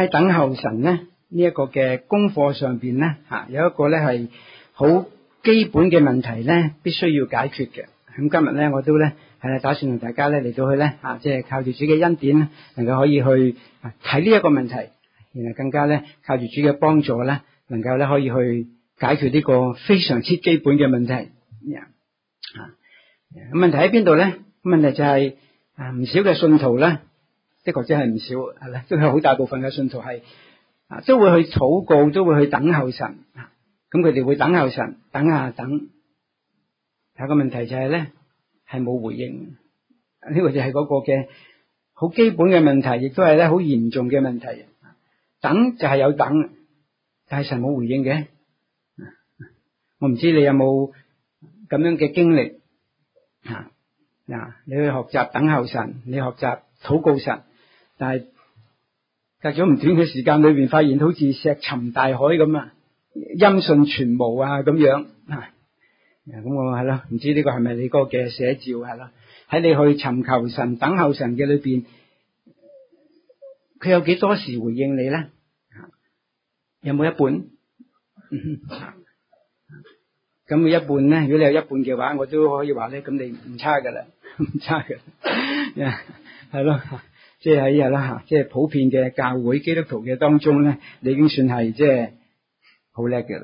喺等候神咧呢一個嘅功課上邊咧有一個咧係好基本嘅問題咧，必須要解決嘅。咁今日咧我都咧打算同大家咧嚟到去咧即係靠住主嘅恩典咧，能夠可以去睇呢一個問題，然後更加咧靠住主嘅幫助咧，能夠咧可以去解決呢個非常之基本嘅問題。咁問題喺邊度咧？問題就係唔少嘅信徒咧，的確真係唔少係啦，都有好大部分嘅信徒係都會去禱告，都會去等候神。咁佢哋會等候神，等下等。有個問題就係咧，係冇回應。呢個就係嗰個嘅好基本嘅問題，亦都係咧好嚴重嘅問題。等就係有等，但係神冇回應嘅。我唔知你有冇咁樣嘅經歷。你去學習等候神，你學習禱告神，但係隔咗唔短嘅時間裏邊，發現好似石沉大海咁音訊全無咁樣。咁我係咯，唔知呢個係咪你嗰個嘅寫照係咯？喺你去尋求神、等候神嘅裏邊，佢有幾多時回應你咧？有冇一半？咁一半咧，如果你有一半嘅話，我都可以話咧，咁你唔差噶啦，唔差嘅，係咯，即係喺啦，即係普遍嘅教會基督徒嘅當中咧，你已經算係即係好叻嘅啦。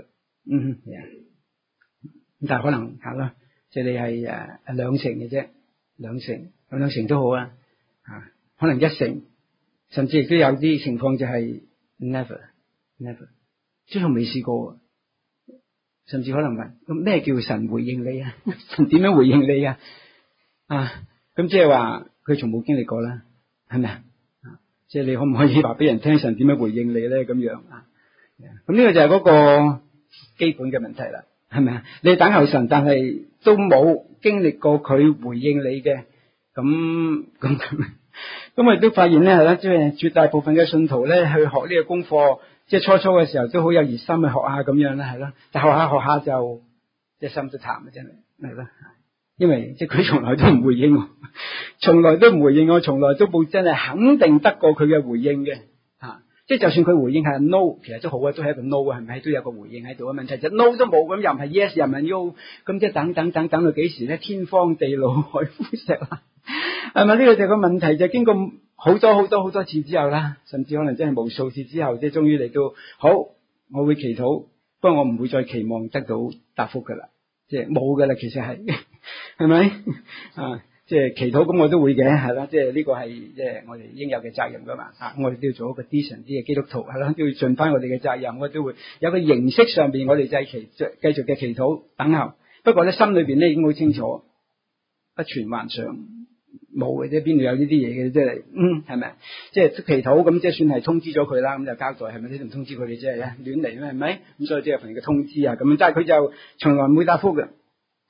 但係可能係咯，即係你係兩成嘅啫，兩成都好啊，可能一成，甚至亦都有啲情況就係 never， 最後未試過。甚至可能問，咁咩叫神回應你啊？神點樣回應你啊？咁即係話佢從冇經歷過啦，係咪啊？即係你可唔可以話俾人聽神點樣回應你咧？咁樣咁呢個就係嗰個基本嘅問題啦，係咪啊？你等候神，但係都冇經歷過佢回應你嘅，咁我亦都發現咧，係啦，即係絕大部分嘅信徒咧去學呢個功課。即係初嘅時候都好有熱心去學下咁樣啦，係咯。但學下就即係心都淡啊，真係咯。因為即係佢從來都唔回應我，從來都唔回應我，從來都冇真係肯定得過佢嘅回應嘅。即係就算佢回應係 no， 其實都好啊，都係一個 no 啊，係咪？都有個回應喺度嘅。問題就 no 都冇，咁又唔係 yes 又唔係 no， 咁即係等到幾時咧？天荒地老海枯石爛，係咪？呢個就係個問題，就經過好多次之後啦，甚至可能真係無數次之後，即係終於嚟到好，我會祈禱，不過我唔會再期望得到答覆噶啦，即係冇噶啦，其實係咪即係祈禱咁我都會嘅，係啦，即係呢個係即係我哋應有嘅責任噶嘛，我哋都要做一個 decent 啲嘅基督徒，係啦，都要盡翻我哋嘅責任，我都會有個形式上邊我哋繼續嘅祈禱等候，不過咧心裏邊咧已經好清楚，不存幻想。冇嘅啫，邊度有呢啲嘢嘅啫？係咪？即係祈禱咁，即係算係通知咗佢啦，咁就交代係咪？你唔通知佢哋即係亂嚟咩？係咪？咁所以即係份嘅通知咁樣，但係佢就從來唔會答覆嘅。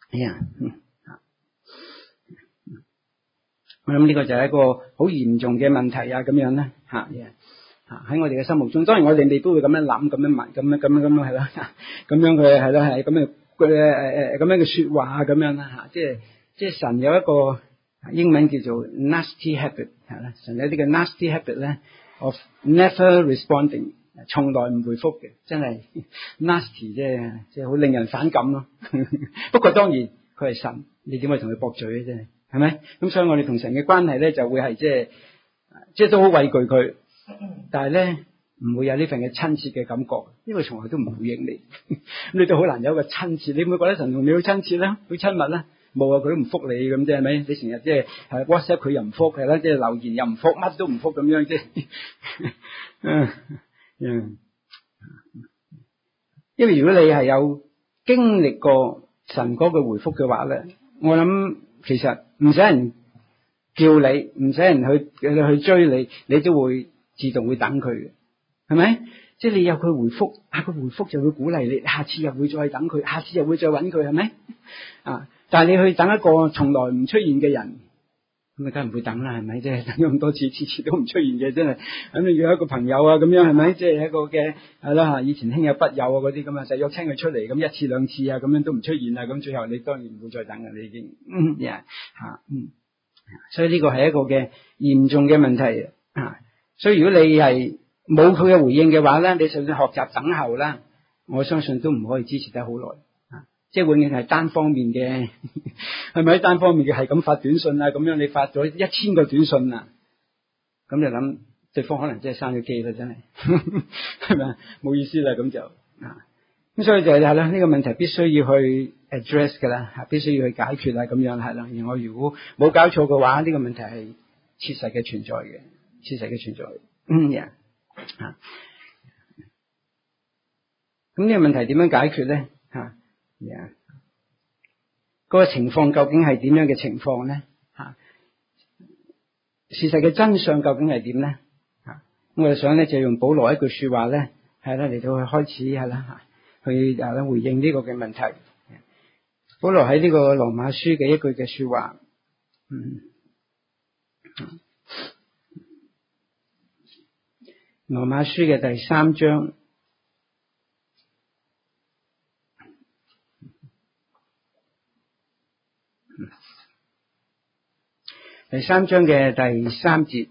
我諗呢個就係一個好嚴重嘅問題咁樣咧喺我哋嘅心目中，當然我哋未必會咁樣諗、咁樣問、咁樣係啦，咁樣佢係啦，係咁樣咁樣嘅說話咁樣啦即係神有一個。英文叫做 nasty habit 係啦，神有啲嘅 nasty habit 咧 of never responding， 從來唔回覆嘅，真係 nasty 即係好令人反感咯。不過當然佢係神，你點可以同佢駁嘴咧？真係係咪？咁所以我哋同神嘅關係咧就會係即係都好畏懼佢，但係咧唔會有呢份嘅親切嘅感覺，因為從來都唔回應你，你都好難有一個親切。你會唔會覺得神同你好親切咧？好親密咧？冇啊，佢都唔覆你咁啫，係咪？你成日即係 WhatsApp 佢又唔覆，係啦，即係留言又唔覆，乜都唔覆咁樣，即係因為如果你係有經歷過神嗰個回覆嘅話咧，我諗其實唔使人叫你，唔使人去追你，你都會自動會等佢嘅，係咪？即係你有佢回覆，佢回覆就會鼓勵你，下次又會再等佢，下次又會再揾佢，係咪？但係你去等一個從來唔出現嘅人，咁啊，梗係唔會等啦，係咪？即係等咗咁多次，次次都唔出現嘅，真係咁你約一個朋友咁樣，係咪？即係一個嘅係啦，以前兄友筆友嗰啲咁就約親佢出嚟，咁一次兩次咁樣都唔出現啦，咁最後你當然唔會再等嘅，你已經所以呢個係一個嘅嚴重嘅問題所以如果你係冇佢嘅回應嘅話咧，你就算學習等候啦，我相信都唔可以支持得好耐。即係永遠係單方面嘅，係咪？單方面嘅係咁發短信啊，咁樣你發咗1000個短信啊，咁就諗對方可能真係生咗機啦，真係係咪？冇意思啦，咁就咁所以就係啦，呢個問題必須要去 address 噶啦，必須要去解決啦，咁樣係啦。而我如果冇搞錯嘅話，呢個問題係切實嘅存在嘅，切實嘅存在嘅。咁呢個問題點樣解決咧？嗰個情況究竟係點樣嘅情況咧？事實嘅真相究竟係點咧？我哋想咧就用保羅一句說話咧，係啦嚟到去開始係啦，去回應呢個嘅問題。保羅喺呢個羅馬書嘅一句嘅說話，羅馬書嘅第3章。第3章嘅第3節，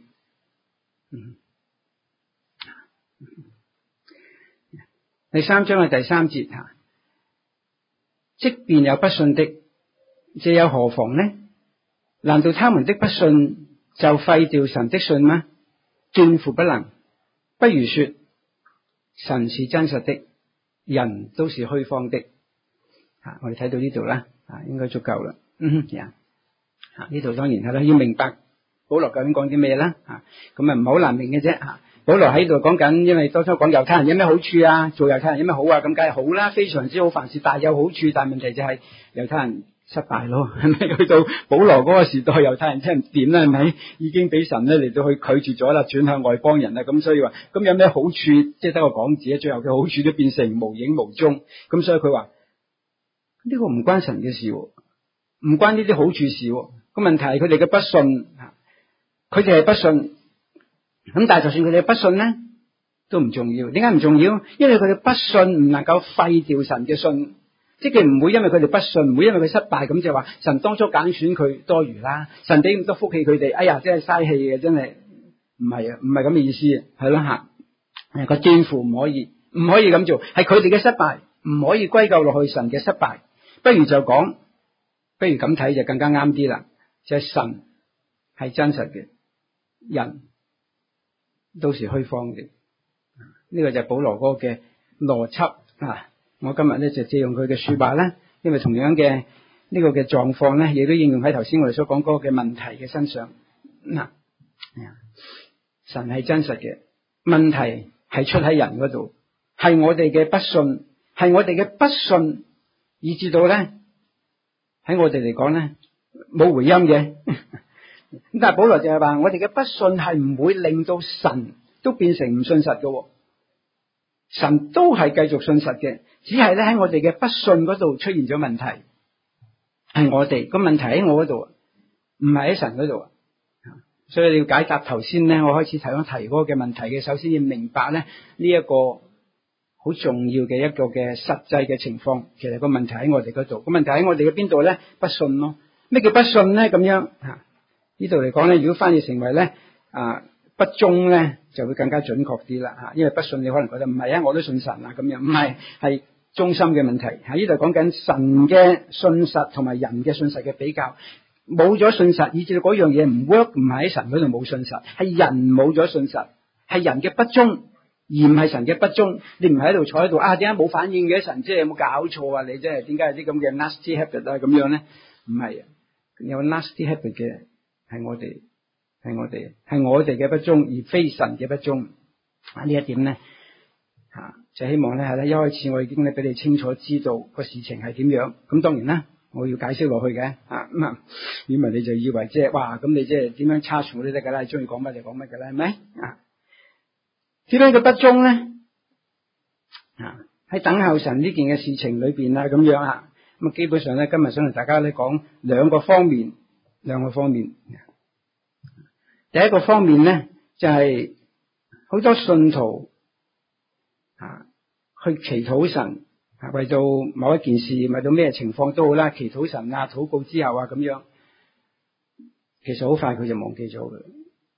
第3章嘅第3節即便有不信的，這又何妨呢？難道他們的不信就廢掉神的信嗎？斷乎不能。不如說，神是真實的，人都是虛謊的。我哋睇到呢度啦，應該足夠啦。呢度當然係啦，要明白保羅究竟講啲咩啦。咁唔好難明嘅啫。保羅喺度講緊，因為當初講猶太人有咩好處啊，做猶太人有咩好啊，咁梗係好啦，非常之好，凡事大有好處。但係問題就係猶太人失敗咯，係咪？去到保羅嗰個時代，猶太人真係唔掂啦，係咪？已經俾神咧嚟到去拒絕咗啦，轉向外邦人啦。咁所以話，咁有咩好處？即係得個講字，最後嘅好處都變成無影無蹤。咁所以佢話呢個唔關神嘅事，唔關呢啲好處事。個問題係佢哋嘅不信，佢哋係不信。咁但係就算佢哋不信咧，都唔重要。點解唔重要？因為佢哋不信唔能夠廢掉神嘅信，即係唔會因為佢哋不信，唔會因為佢失敗咁就話神當初揀選佢多餘啦，神俾咁多福氣佢哋，哎呀真係嘥氣嘅，真係唔係啊，唔係咁嘅意思，係咯吓。個斷乎唔可以咁做，係佢哋嘅失敗，唔可以歸咎落去神嘅失敗。不如咁睇就更加啱啲啦。就係神係真實嘅，人都是虛謊嘅。呢個就係保羅嗰個嘅邏輯。我今日咧就借用佢嘅說話啦，因為同樣嘅呢個嘅狀況咧，亦都應用喺頭先我哋所講嗰個嘅問題嘅身上。神係真實嘅，問題係出喺人嗰度，係我哋嘅不信，係我哋嘅不信，以至到咧喺我哋嚟講咧冇回音嘅。咁但係保羅就係話，我哋嘅不信係唔會令到神都變成唔信實嘅，神都係繼續信實嘅，只係咧喺我哋嘅不信嗰度出現咗問題，係我哋個問題喺我嗰度，唔係喺神嗰度。所以你要解答頭先咧，我開始提嗰個嘅問題嘅，首先要明白咧呢一個好重要嘅一個嘅實際嘅情況。其實個問題喺我哋嗰度，個問題喺我哋嘅邊度咧？不信咯。咩叫不信咧？咁樣呢度嚟講咧，如果翻譯成為咧不忠咧，就會更加準確啲啦。因為不信你可能覺得唔係啊，我都信神啊，咁樣唔係，係忠心嘅問題。喺呢度講緊神嘅信實同埋人嘅信實嘅比較，冇咗信實，以至到嗰樣嘢唔 work，唔係喺神嗰度冇信實，係人冇咗信實，係人嘅不忠，而唔係神嘅不忠。你唔係喺度坐喺度點解冇反應嘅？神即係有冇搞錯啊？你即係點解有啲咁嘅 nasty habit 啊？咁樣咧，唔係啊，有 nasty habit 嘅係我哋嘅不忠，而非神嘅不忠。呢一點咧就希望咧係咧一開始我已經咧俾你清楚知道個事情係點樣。咁當然啦，我要解釋落去嘅因為你就以為即係哇咁你即係點樣差錯都得噶啦，你中意講乜就講乜噶啦，係咪點樣嘅不忠咧？喺等候神呢件嘅事情裏邊咁樣咁基本上咧今日想同大家咧講兩個方面。第一個方面咧就係好多信徒去祈禱神為到某一件事，為到咩情況都好啦，祈禱神禱告之後咁樣，其實好快佢就忘記咗嘅。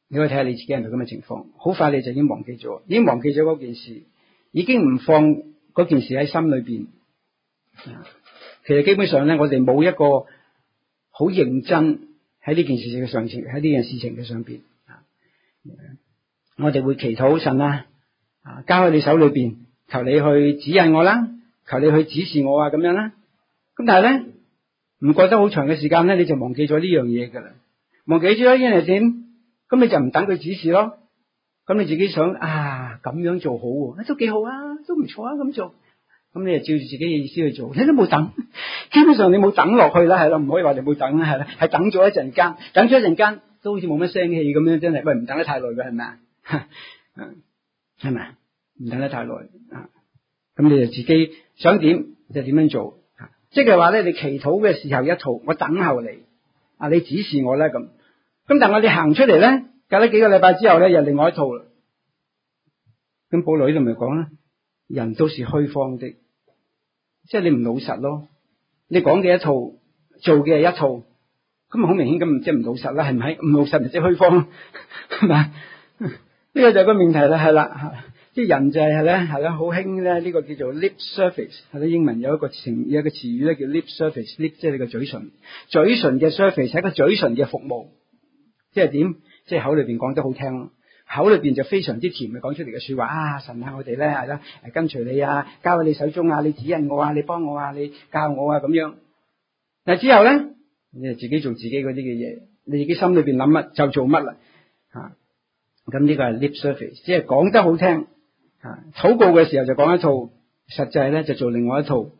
你可以睇下你自己係咪咁嘅情況，好快你就已經忘記咗嗰件事，已經唔放嗰件事喺心裏邊。其實基本上咧，我哋冇一個好認真喺呢件事情嘅上邊，喺呢件事情嘅上邊。我哋會祈禱神啊，交喺你手裏邊，求你去指引我啦，求你去指示我啊，咁樣啦。咁但係咧，唔過得好長嘅時間咧，你就忘記咗呢樣嘢噶啦，忘記咗因為點？咁你就唔等佢指示咯。咁你自己想啊，咁樣做好喎，都幾好啊，都唔錯啊，咁做。咁你就照住自己嘅意思去做，你都冇等，基本上你冇等落去啦，係咯，唔可以話你冇等啦，係啦，係等咗一陣間，等咗一陣間都好似冇乜聲氣咁樣，真係喂唔等得太耐嘅係咪啊？係咪？唔等得太耐啊？咁你就自己想點就點樣做，即係話咧，你祈禱嘅時候一套，我等候你啊，你指示我咧咁。咁但係我哋行出嚟咧，隔咗幾個禮拜之後咧，又另外一套啦。咁保羅呢度咪講啦？人都是虛謊的，即係你唔老實咯。你講嘅一套，做嘅係一套，咁好明顯咁即係唔老實啦，係咪？唔老實咪即係虛謊，係咪？呢個就係個命題啦，係啦，即係人就係咧，係啦，好興咧呢個叫做 lip service， 係啦，英文有一個詞語咧叫 lip service，lip 即係你個嘴唇嘅 service 係一個嘴唇嘅服務，即係點？即係口裏邊講得好聽咯。口裏邊就非常之甜嘅講出嚟嘅說話啊！神啊，我哋咧係啦，跟隨你啊，交喺你手中啊，你指引我啊，你幫我啊，你教我啊咁樣。但係之後咧，你就自己做自己嗰啲嘅嘢，你自己心裏邊諗乜就做乜啦吓。咁呢個係 lip service， 即係講得好聽吓，禱告嘅時候就講一套，實際咧就做另外一套。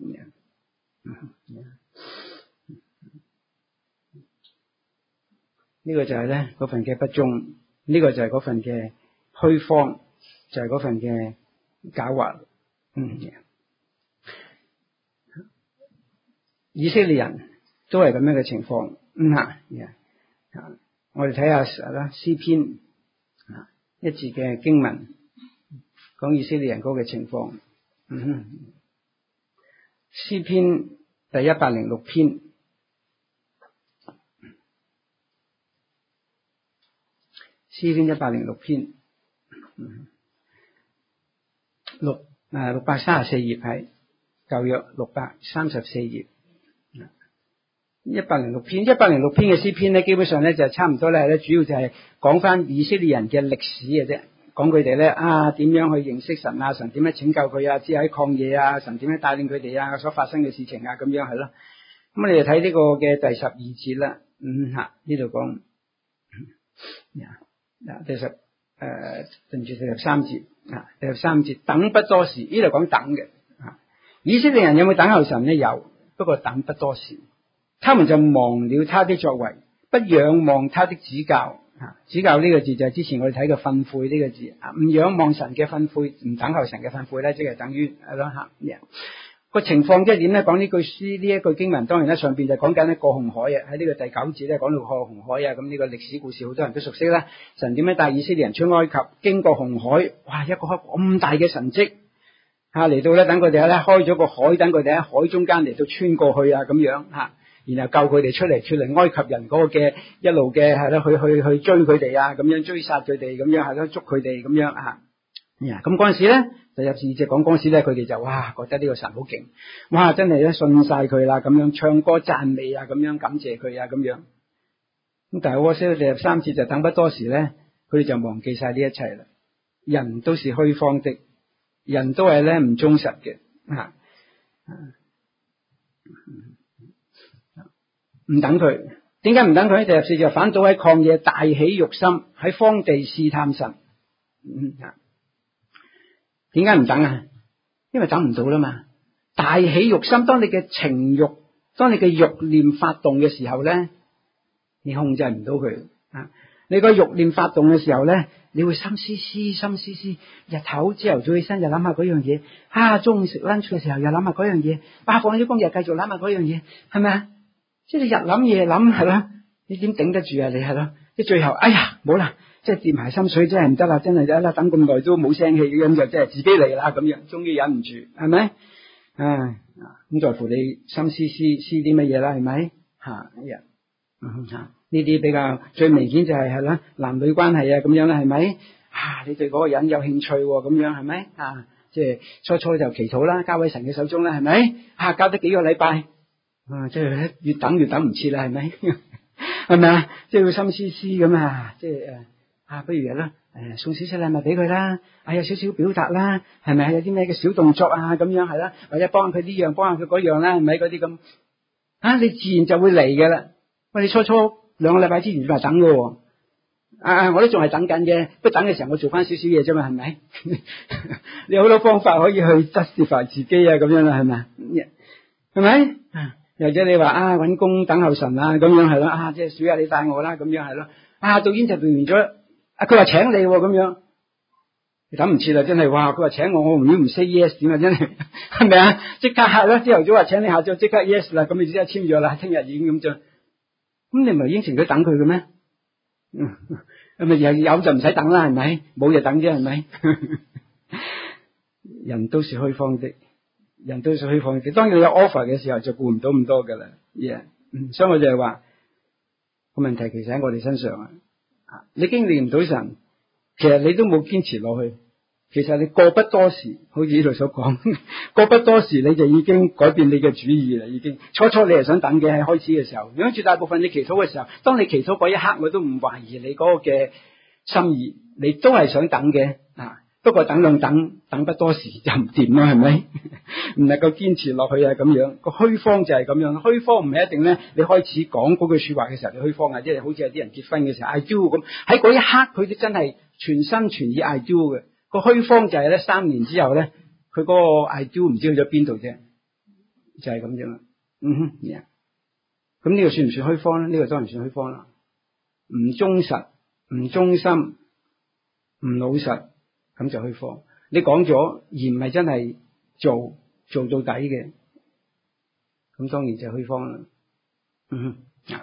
呢個就係咧嗰份嘅不忠。呢個就係嗰份嘅虛謊，就係嗰份嘅狡猾。以色列人都係咁樣嘅情況。我哋睇下啦，詩篇一節嘅經文講以色列人嗰個情況。詩篇第106篇。詩篇106篇634頁，喺舊約634頁。106篇嘅詩篇咧，基本上咧就差唔多咧，主要就係講翻以色列人嘅歷史嘅啫，講佢哋咧點樣去認識神啊，神點樣拯救佢啊，只喺曠野啊，神點樣帶領佢哋啊，所發生嘅事情啊，咁樣係咯。咁你哋睇呢個嘅第12節啦，呢度講第13節第13節，等不多時，呢度講等嘅。以色列人有冇等候神呢？有，不過等不多時，他們就忘了他的作為，不仰望他的指教。指教呢個字就係之前我哋睇嘅訓誨呢個字，唔仰望神嘅訓誨，唔等候神嘅訓誨咧，即係等於係咯個情況即係點咧？講呢句詩呢一句經文，當然咧上邊就講緊咧過紅海啊，喺呢個第9節咧講到過紅海啊，咁呢個歷史故事好多人都熟悉啦。神點樣帶以色列人出埃及，經過紅海，哇，一個咁大嘅神蹟嚟到咧，等佢哋咧開咗個海，等佢哋喺海中間嚟到穿過去啊，咁樣然後救佢哋出嚟，脫離埃及人嗰個嘅一路嘅係咯，去追佢哋啊，咁樣追殺佢哋，咁樣係咯，捉佢哋咁樣咁嗰陣時咧，就有時就講嗰陣時咧，佢哋就覺得呢個神好勁，哇真係咧信晒佢啦，咁樣唱歌讚美啊，咁樣感謝佢啊，咁樣。咁但係可惜第13節就等不多時咧，佢哋就忘記晒呢一切啦。人都是虛謊的，人都係咧唔忠實嘅唔等佢，點解唔等佢？第14節反倒喺曠野大起慾心，喺荒地試探神。點解唔等啊？因為等唔到啦嘛。大起慾心，當你嘅情慾，當你嘅慾念發動嘅時候咧，你控制唔到佢你個慾念發動嘅時候咧，你會心思思，日頭朝頭早起身又諗下嗰樣嘢，中午食 lunch 嘅時候又諗下嗰樣嘢，放咗工又繼續諗下嗰樣嘢，係咪啊？即係你日諗夜諗係咯，你點頂得住啊？你係咯，即係最後，哎呀，冇啦。即係跌埋心水，真係唔得啦，真係啦，等咁耐都冇聲氣咁就真係自己嚟啦，咁樣終於忍唔住，係咪？咁在乎你心思啲乜嘢啦，係咪？ 呢啲比較最明顯就係啦，男女關係啊咁樣啦，係咪？你對嗰個人有興趣咁樣係咪？即係初初就祈禱啦，交喺神嘅手中啦，係咪？交得幾個禮拜，即係越等越等唔切啦，係咪？係咪啊？即係會心思思咁啊，即係不如啦，送少少禮物俾佢啦，有少少表達啦，係咪？有啲咩嘅小動作啊咁樣係啦，或者幫下佢呢樣，幫下佢嗰樣啦，係咪？嗰啲咁你自然就會嚟嘅啦。喂，你初初2個禮拜之前就等嘅，我都仲係等緊嘅，不過等嘅時候我做翻少少嘢啫嘛，係咪？你有好多方法可以去 justify 自己啊，咁樣啦，係咪？係咪？或者你話搵工等候神啊，咁樣係咯，即係暑假你帶我啦，咁樣係咯。到演就完咗，佢話請你咁樣，你等唔切啦，真係哇！佢話請我如果唔 say yes 點啊，真係係咪啊？即刻係啦，朝頭早話請你，下晝即刻 yes 啦，咁你即刻簽咗啦，聽日已經咁就，咁你唔係應承佢等佢嘅咩？咁咪有就唔使等啦，係咪？冇就等啫，係咪？人都是虛謊的，人都是虛謊的。當你有 offer 嘅時候，就顧唔到咁多噶啦。所以我就係話個問題，其實喺我哋身上啊。你經歷唔到神，其實你都冇堅持落去。其實你過不多時，好似呢度所講，過不多時你就已經改變你嘅主意啦。已經初初你係想等嘅，喺開始嘅時候，如果絕大部分你祈禱嘅時候，當你祈禱嗰一刻，我都唔懷疑你嗰個嘅心意，你都係想等嘅。不過等不多時就唔掂啦，係咪？唔能夠堅持落去啊，咁樣個虛謊就係咁樣。虛謊唔係一定咧，你開始講嗰句說話嘅時候，你虛謊啊，即係好似有啲人結婚嘅時候 I do 咁，喺嗰一刻佢哋真係全心全意 I do 嘅。個虛謊就係咧3年之後咧，佢嗰個 I do 唔知去咗邊度啫，就係咁樣啦。咁呢個算唔算虛謊咧？呢個當然算虛謊啦。唔忠實、唔忠心、唔老實。咁就虛謊，你講咗而唔係真係做到底嘅，咁當然就虛謊啦。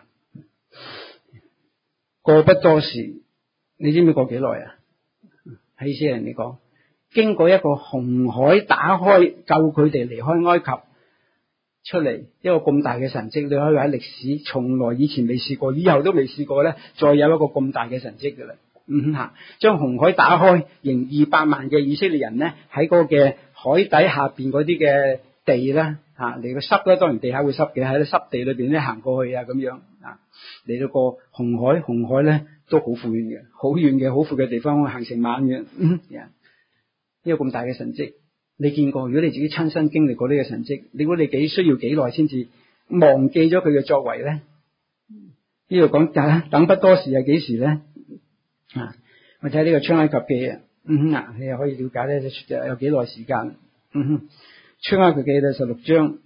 過不多時，你知唔知過幾耐啊？喺以色列人嚟講，經過一個紅海打開，救佢哋離開埃及出嚟，一個咁大嘅神蹟，你可以話喺歷史從來以前未試過，以後都未試過咧，再有一個咁大嘅神蹟㗎啦。將紅海打開，迎200萬嘅以色列人咧喺嗰個嘅海底下邊嗰啲嘅地啦，嚟個濕咧，當然地下會濕嘅，喺啲濕地裏邊咧行過去啊，咁樣嚟到個紅海咧都好遠嘅，好遠嘅，好闊嘅地方，行成晚嘅。呢個咁大嘅神蹟，你見過？如果你自己親身經歷過呢個神蹟，你估你需要幾耐先至忘記咗佢嘅作為咧？呢度講等不多時係幾時咧？我睇呢個出埃及記你又可以了解咧，有幾耐時間。出埃及記第16章。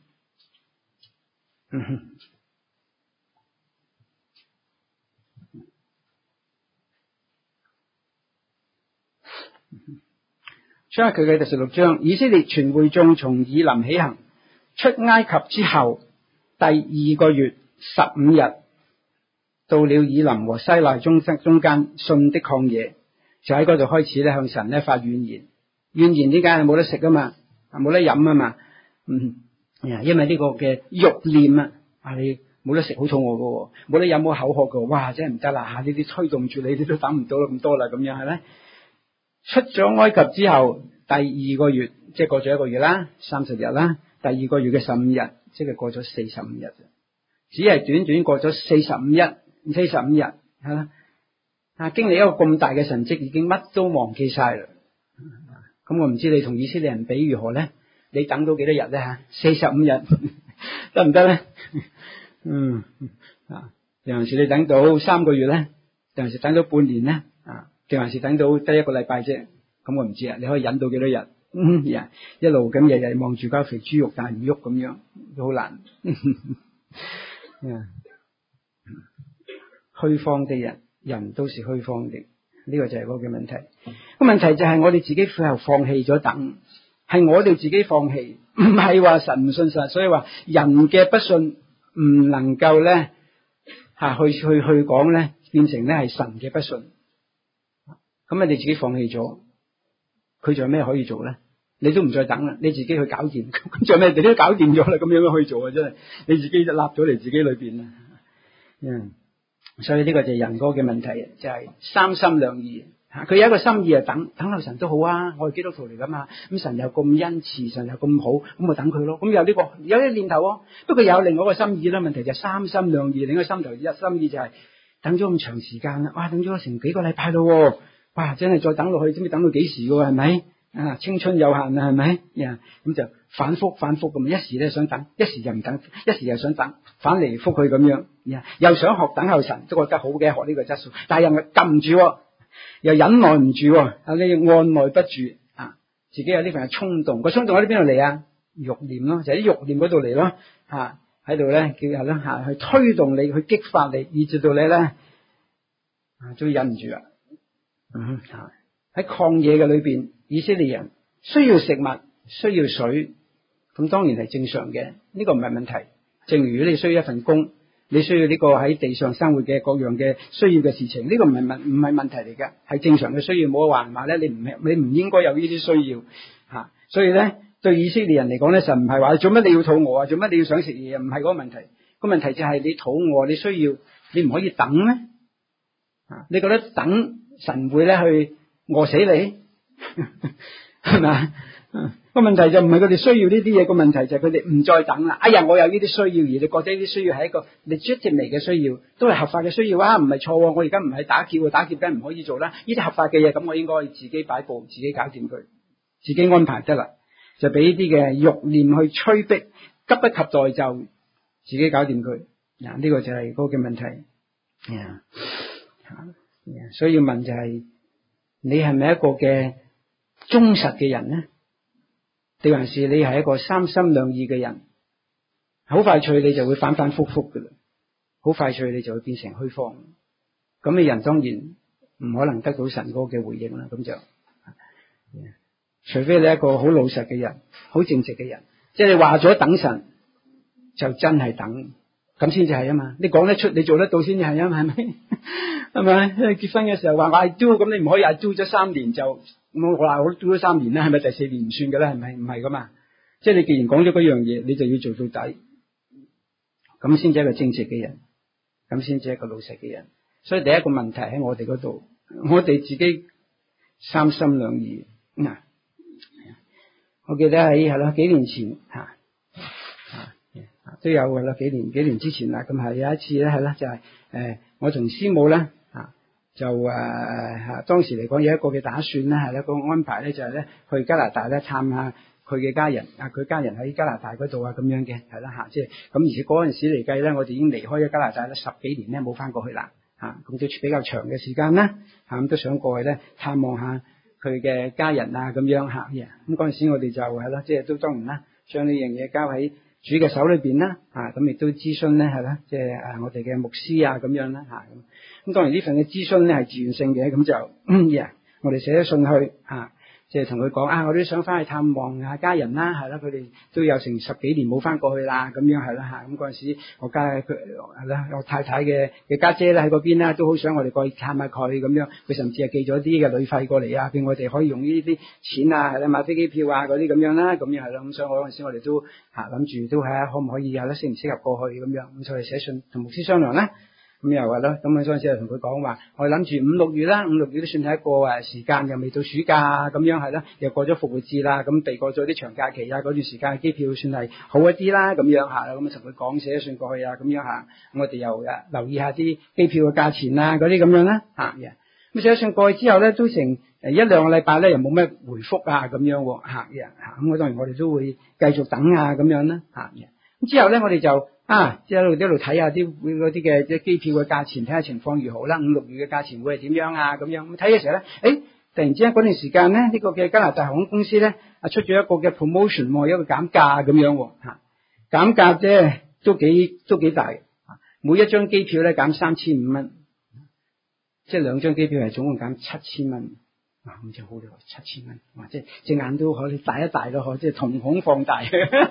出埃及記第16章，以色列全會眾從以琳起行，出埃及之後第2個月15日，到了以琳和西奈中間汛的曠野。就喺嗰度開始咧向神咧發怨言，怨言點解？係冇得食啊嘛，冇得飲啊嘛，因為呢個嘅慾念你冇得食好肚餓噶，冇得飲好口渴噶，哇真係唔得啦，呢啲推動住你，你都等唔到咁多啦，咁樣係咪？出咗埃及之後第2個月，即係過咗1個月啦，30日啦，第2個月嘅15日，即係過咗45日，只係短短過咗45日係啦。經歷一個咁大嘅神蹟，已經乜都忘記晒啦。咁我唔知你同以色列人比如何咧？你等到幾多日咧？45日得唔得咧？定還是你等到3個月咧？定還是等到半年咧？定還是等到得1個禮拜啫？咁我唔知啊。你可以忍到幾多日？一路咁日日望住塊肥豬肉，但係唔喐咁樣，都好難。虛謊的人都是虛謊的，呢個就係嗰個問題。個問題就係我哋自己最後放棄咗等，係我哋自己放棄，唔係話神唔信神。所以話人嘅不信唔能夠咧去講咧，變成咧係神嘅不信。咁你自己放棄咗，佢仲有咩可以做咧？你都唔再等啦，你自己去搞掂。咁仲有咩？你都搞掂咗啦，咁樣去做啊？真係你自己就立咗嚟自己裏邊啦。 所以呢個就係人嗰個嘅問題，就係三心兩意。佢有一個心意係等候神都好啊，我係基督徒嚟噶嘛，咁神又咁恩慈，神又咁好，咁我等佢咯。咁有呢個有啲念頭喎，不過有另外一個心意啦。問題就係三心兩意，另一個心頭心意就係等咗咁長時間啦，哇，等咗成幾個禮拜咯，哇，真係再等落去，知唔知等到幾時噶？係咪啊？青春有限啊，係咪呀？咁就反覆咁，一時咧想等，一時又唔等，一時又想等，反嚟覆去咁樣，又想學等候神，都覺得好嘅，學呢個質素，但係又撳唔住。又忍耐唔住，你要按耐不住啊！自己有呢份衝動，個衝動喺邊度嚟啊？慾念咯，就喺啲慾念嗰度嚟咯，喺度咧叫係啦去推動你，去激發你，以至到你咧終於忍唔住啦。喺曠野嘅裏邊，以色列人需要食物，需要水，咁當然係正常嘅，呢個唔係問題。正如你需要一份工。你需要呢個喺地上生活嘅各樣嘅需要嘅事情，呢個唔係問題嚟嘅，係正常嘅需要。冇話唔話咧，你唔應該有呢啲需要吓。所以咧，對以色列人嚟講咧，神唔係話做乜你要肚餓啊，做乜你要想食嘢啊，唔係嗰個問題。個問題就係你肚餓，你需要，你唔可以等咩？你覺得等神會咧去餓死你係咪？個問題就唔係佢哋需要呢啲嘢，個問題就係佢哋唔再等啦。哎呀，我有呢啲需要，而你覺得呢啲需要係一個legitimate嘅需要，都係合法嘅需要啊，唔係錯。我而家唔係打劫，打劫梗係唔可以做啦。呢啲合法嘅嘢，咁我應該自己擺布，自己搞掂佢，自己安排得啦。就俾呢啲嘅慾念去催逼，急不及待就自己搞掂佢。呢個就係嗰個嘅問題。所以要問就係你係咪一個嘅忠實嘅人呢？定還是你係一個三心兩意嘅人？好快脆你就會反反复复噶啦，好快脆你就會變成虛謊。咁你人當然唔可能得到神嗰個嘅回應啦。咁就除非你係一個好老實嘅人，好正直嘅人，即係你話咗等神，就真係等，咁先至係啊嘛。你講得出，你做得到先至係啊嘛，係咪？係咪？因為結婚嘅時候話我 I do， 咁你唔可以 I do 咗3年就。我話我 do 咗3年啦，係咪第4年唔算噶啦？係咪？唔係噶嘛？即係你既然講咗嗰樣嘢，你就要做到底，咁先至係一個正直嘅人，咁先至係一個老實嘅人。所以第一個問題喺我哋嗰度，我哋自己三心兩意。我記得喺係啦幾年前都有噶啦，幾年之前啦，咁係有一次咧係啦，就係我同師母咧。就當時嚟講有一個嘅打算咧，係一個安排咧，就係咧去加拿大咧探下佢嘅家人，佢家人喺加拿大嗰度啊，咁樣嘅係啦即係咁。而且嗰陣時嚟計咧，我哋已經離開咗加拿大咧10幾年咧，冇翻過去啦咁都比較長嘅時間啦咁都想過去咧探望下佢嘅家人啊，咁樣咁嗰陣時我哋就係啦，即係都當然啦，將呢樣嘢交喺主嘅手裏邊啦咁亦都諮詢咧係啦，即係我哋嘅牧師啊咁樣啦咁當然呢份嘅諮詢咧係自願性嘅，咁就我哋寫咗信去即係同佢講我都想翻去探望下家人啦，係啦，佢哋都有成10幾年冇翻過去啦，咁樣係啦咁嗰陣時我佢係啦，我太太嘅家姐咧喺嗰邊啦，都好想我哋過去探下佢咁樣，佢甚至係寄咗啲嘅旅費過嚟俾我哋可以用呢啲錢係啦買飛機票嗰啲咁樣啦，咁樣係啦，咁所以嗰陣時我哋都諗住都係可唔可以適唔適合過去咁樣，咁所以寫信同牧師商量啦。咁又係咯，咁嗰陣時就同佢講話，我諗住5、6月啦，5、6月都算係一個時間，又未到暑假咁樣係啦，又過咗復活節啦，咁避過咗啲長假期嗰段時間嘅機票算係好一啲啦，咁樣咁同佢講寫咗信過去咁樣我哋又留意下啲機票嘅價錢嗰啲咁樣啦咁寫咗信過去之後咧，都成1、2個禮拜咧，又冇咩回覆咁樣咁我當然我哋都會繼續等咁樣啦咁之後咧，我哋就即係一路睇下啲嗰啲嘅即係機票嘅價錢，睇下情況如何啦。5、6月嘅價錢會係點樣咁樣咁睇嘅時候咧，突然之間嗰段時間咧，呢個嘅加拿大航空公司咧出咗一個嘅 promotion， 一個減價咁樣減價啫，都幾大嘅每一張機票咧減3500蚊，即係2張機票係總共減7000蚊。咁就好咗7000蚊，即係隻眼都可以大一大咯，即係瞳孔放大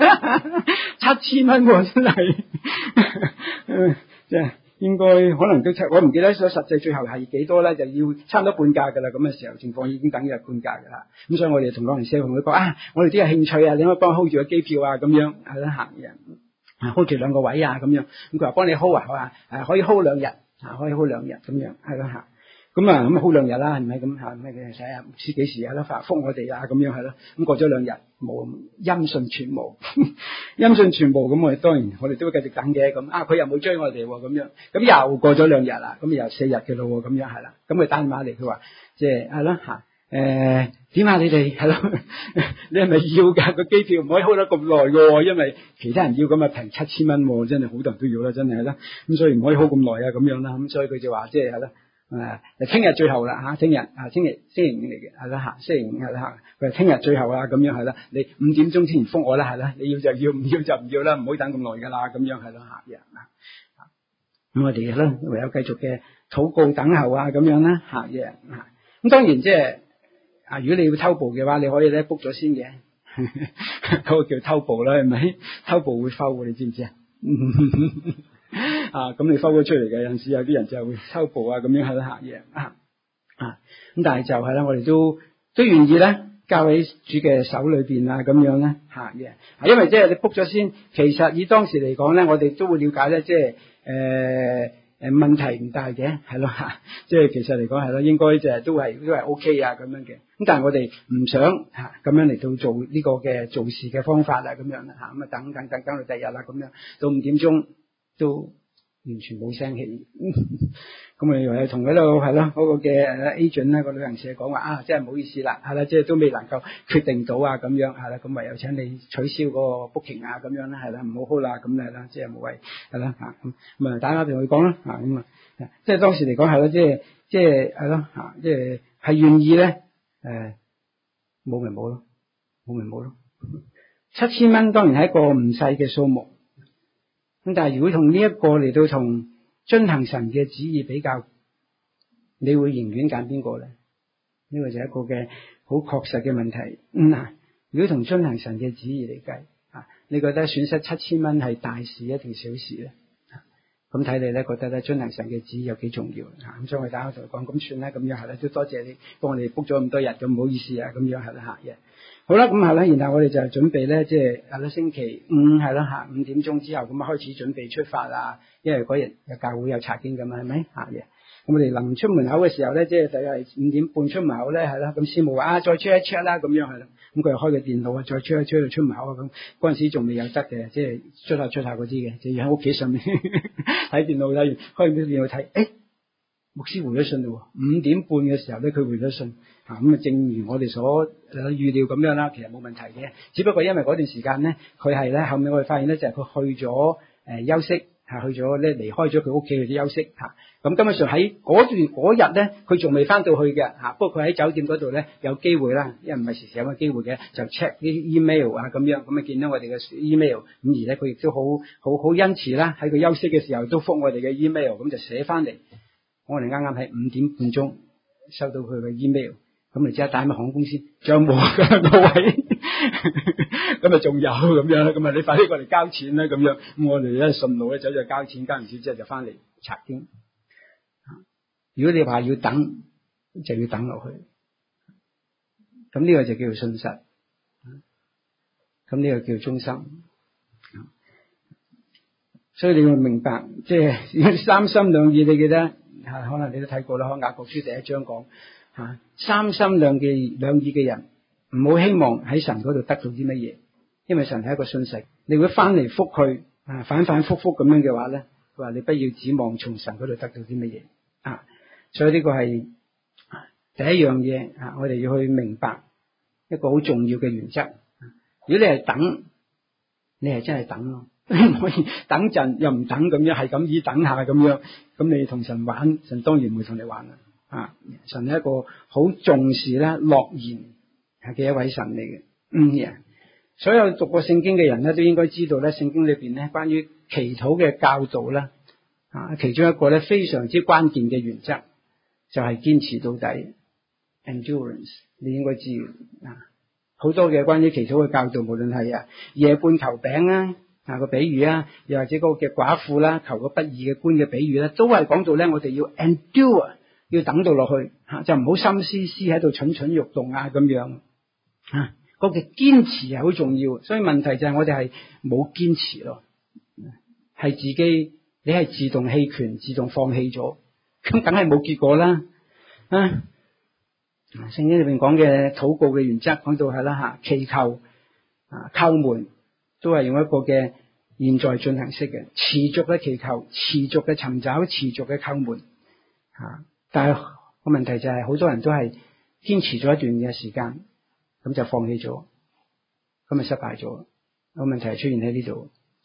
7000蚊真係即係應該可能都我唔記得咗實際最後係幾多咧，就要差唔多半價噶啦。咁嘅時候情況已經等於係半價噶啦。咁所以我哋同旅行社同佢講我哋都有興趣你可以幫我 hold 住個機票咁樣係啦，行人 hold 住2個位咁樣。咁佢話幫你 hold 可以 hold 2日。 可以好2日咁樣，係咯嚇。咁好2日啦，係咪咁嚇？咩嘅使啊？唔知幾時係咯，覆我哋啊咁樣係咯。咁過咗2日冇音訊全無，音訊全無咁我哋當然我哋都會繼續等嘅。咁佢又冇追我哋喎咁樣。咁又過咗2日啦，咁又4日嘅咯喎咁樣係啦。咁佢打電話嚟，佢話即係係咯嚇。點啊？你哋係咯？你係咪要㗎？個機票唔可以 hold 得咁耐㗎，因為其他人要咁啊平7000蚊，真係好多人都要啦，真係啦。咁所以唔可以 hold 咁耐啊，咁樣啦。咁所以佢就話即係係咯。聽日最後啦嚇，聽日星期5嚟嘅係啦嚇，星期5係啦嚇，佢話聽日最後啦咁樣係啦，你5點鐘之前覆我啦係啦，你要就要，唔要就唔要啦，唔好等咁耐㗎啦咁樣係咯嚇嘅咁我哋咧唯有繼續嘅禱告等候啊咁樣啦嚇嘅咁當然即係如果你要偷步嘅話，你可以咧 book 咗先嘅，嗰個叫偷步啦係咪？偷步會收嘅，你知唔知啊？咁你收咗出嚟嘅，有陣時有啲人就會偷步咁樣喺度嚇嘢咁但係就係啦，我哋都願意咧交喺主嘅手裏邊咁樣咧嚇嘢因為即係你 book 咗先，其實以當時嚟講咧，我哋都會了解咧，即係問題唔大嘅係咯嚇，即係其實嚟講係咯，應該就係都係 OK 咁樣嘅。咁但係我哋唔想咁樣嚟到做呢個嘅做事嘅方法咁樣啦咁等到第二日啦咁樣，到5點鐘都完全冇聲氣，咁我又同嗰度係咯嗰個嘅 agent 咧個旅行社講話真係唔好意思啦，係啦，即係都未能夠決定到咁樣係啦，咁唯有請你取消嗰個 booking 咁樣啦，係啦，唔好 hold 啦，咁係啦，即係無謂係啦咁打電話同佢講啦即係當時嚟講係咯，即係係咯即係願意咧冇咪冇咯，7000蚊當然係一個唔細嘅數目。咁但係如果同呢一個嚟到同遵行神嘅旨意比較，你會寧願揀邊個咧？呢個就係一個嘅好確實嘅問題。如果同遵行神嘅旨意嚟計，你覺得損失7000蚊係大事一定小事咧？咁睇你咧覺得咧遵行神嘅旨意有幾重要咁所以我打開同佢講，咁算啦，咁樣係啦，都多謝你幫我哋 book 咗咁多日，咁唔好意思咁樣係啦嚇。好啦，咁係啦，然後我哋就準備咧，即係係啦，星期5係啦5點鐘之後咁開始準備出發因為嗰日有教會有查經咁係咪嚇嘢？咁我哋臨出門口嘅時候咧，即係大概係5點半出門口咧，係啦，咁師母話再 check 一 check 啦，咁樣係啦，咁佢又開個電腦再 check 一 check 到出門口咁嗰陣時仲未有得嘅，即係出下嗰啲嘅，就要喺屋企上面睇電腦睇完，開完電腦睇，牧師回咗信嘞喎，5點半嘅時候咧佢回咗信咁正如我哋所預料咁樣啦，其實冇問題嘅，只不過因為嗰段時間咧，佢係咧後面我哋發現咧就係佢去咗休息去咗咧離開咗佢屋企去咗休息咁根本上喺嗰日咧，佢仲未翻到去嘅不過佢喺酒店嗰度咧有機會啦，因為唔係時時有個機會嘅，就 check 啲 email 咁樣，咁見到我哋嘅 email，咁而咧佢亦都好恩慈啦，喺佢休息嘅時候都覆我哋嘅 email，咁就寫翻嚟，我哋啱啱喺5點半鐘收到佢嘅 email， 咁你即刻打去航空公司，仲有冇各位？咁仲有咁樣，咁你快啲過嚟交錢啦，咁樣，咁我哋咧順路咧走咗交錢，交完錢之後就翻嚟查經。如果你話要等，就要等落去。咁呢個就叫做信實，咁呢個叫做忠心。所以你要明白，即係三心兩意，你記得可能你都睇過啦，雅各書第1章講三心兩意嘅人，唔好希望喺神嗰度得到啲乜嘢，因為神係一個信實。你會翻嚟覆去反反复复咁樣嘅話咧，佢話你不要指望從神嗰度得到啲乜嘢所以呢個係第一樣嘢我哋要去明白一個好重要嘅原則。如果你係等，你係真係等咯，唔可以等陣又唔等咁樣，係咁以等下咁樣，咁你同神玩，神當然唔會同你玩啦神係一個好重視咧諾言嘅一位神嚟嘅。所有讀過聖經嘅人咧，都應該知道咧，聖經裏邊咧關於祈禱嘅教導咧其中一個咧非常之關鍵嘅原則就係堅持到底 endurance。 你應該知好多嘅關於祈禱嘅教導，無論係夜半求餅個比喻又或者嗰個嘅寡婦啦求個不義嘅官嘅比喻咧，都係講到咧我哋要 endure， 要等到落去就唔好心思思喺度蠢蠢欲動咁樣嗰個堅持係好重要。所以問題就係我哋係冇堅持咯，係自己你係自動棄權、自動放棄咗，咁梗係冇結果啦。聖經裏邊講嘅禱告嘅原則講到係啦祈求叩門都係用一個嘅現在進行式嘅，持續嘅祈求、持續嘅尋找、持續嘅叩門但係個問題就係好多人都係堅持咗一段嘅時間，咁就放棄咗，咁咪失敗咗。個問題係出現喺呢度。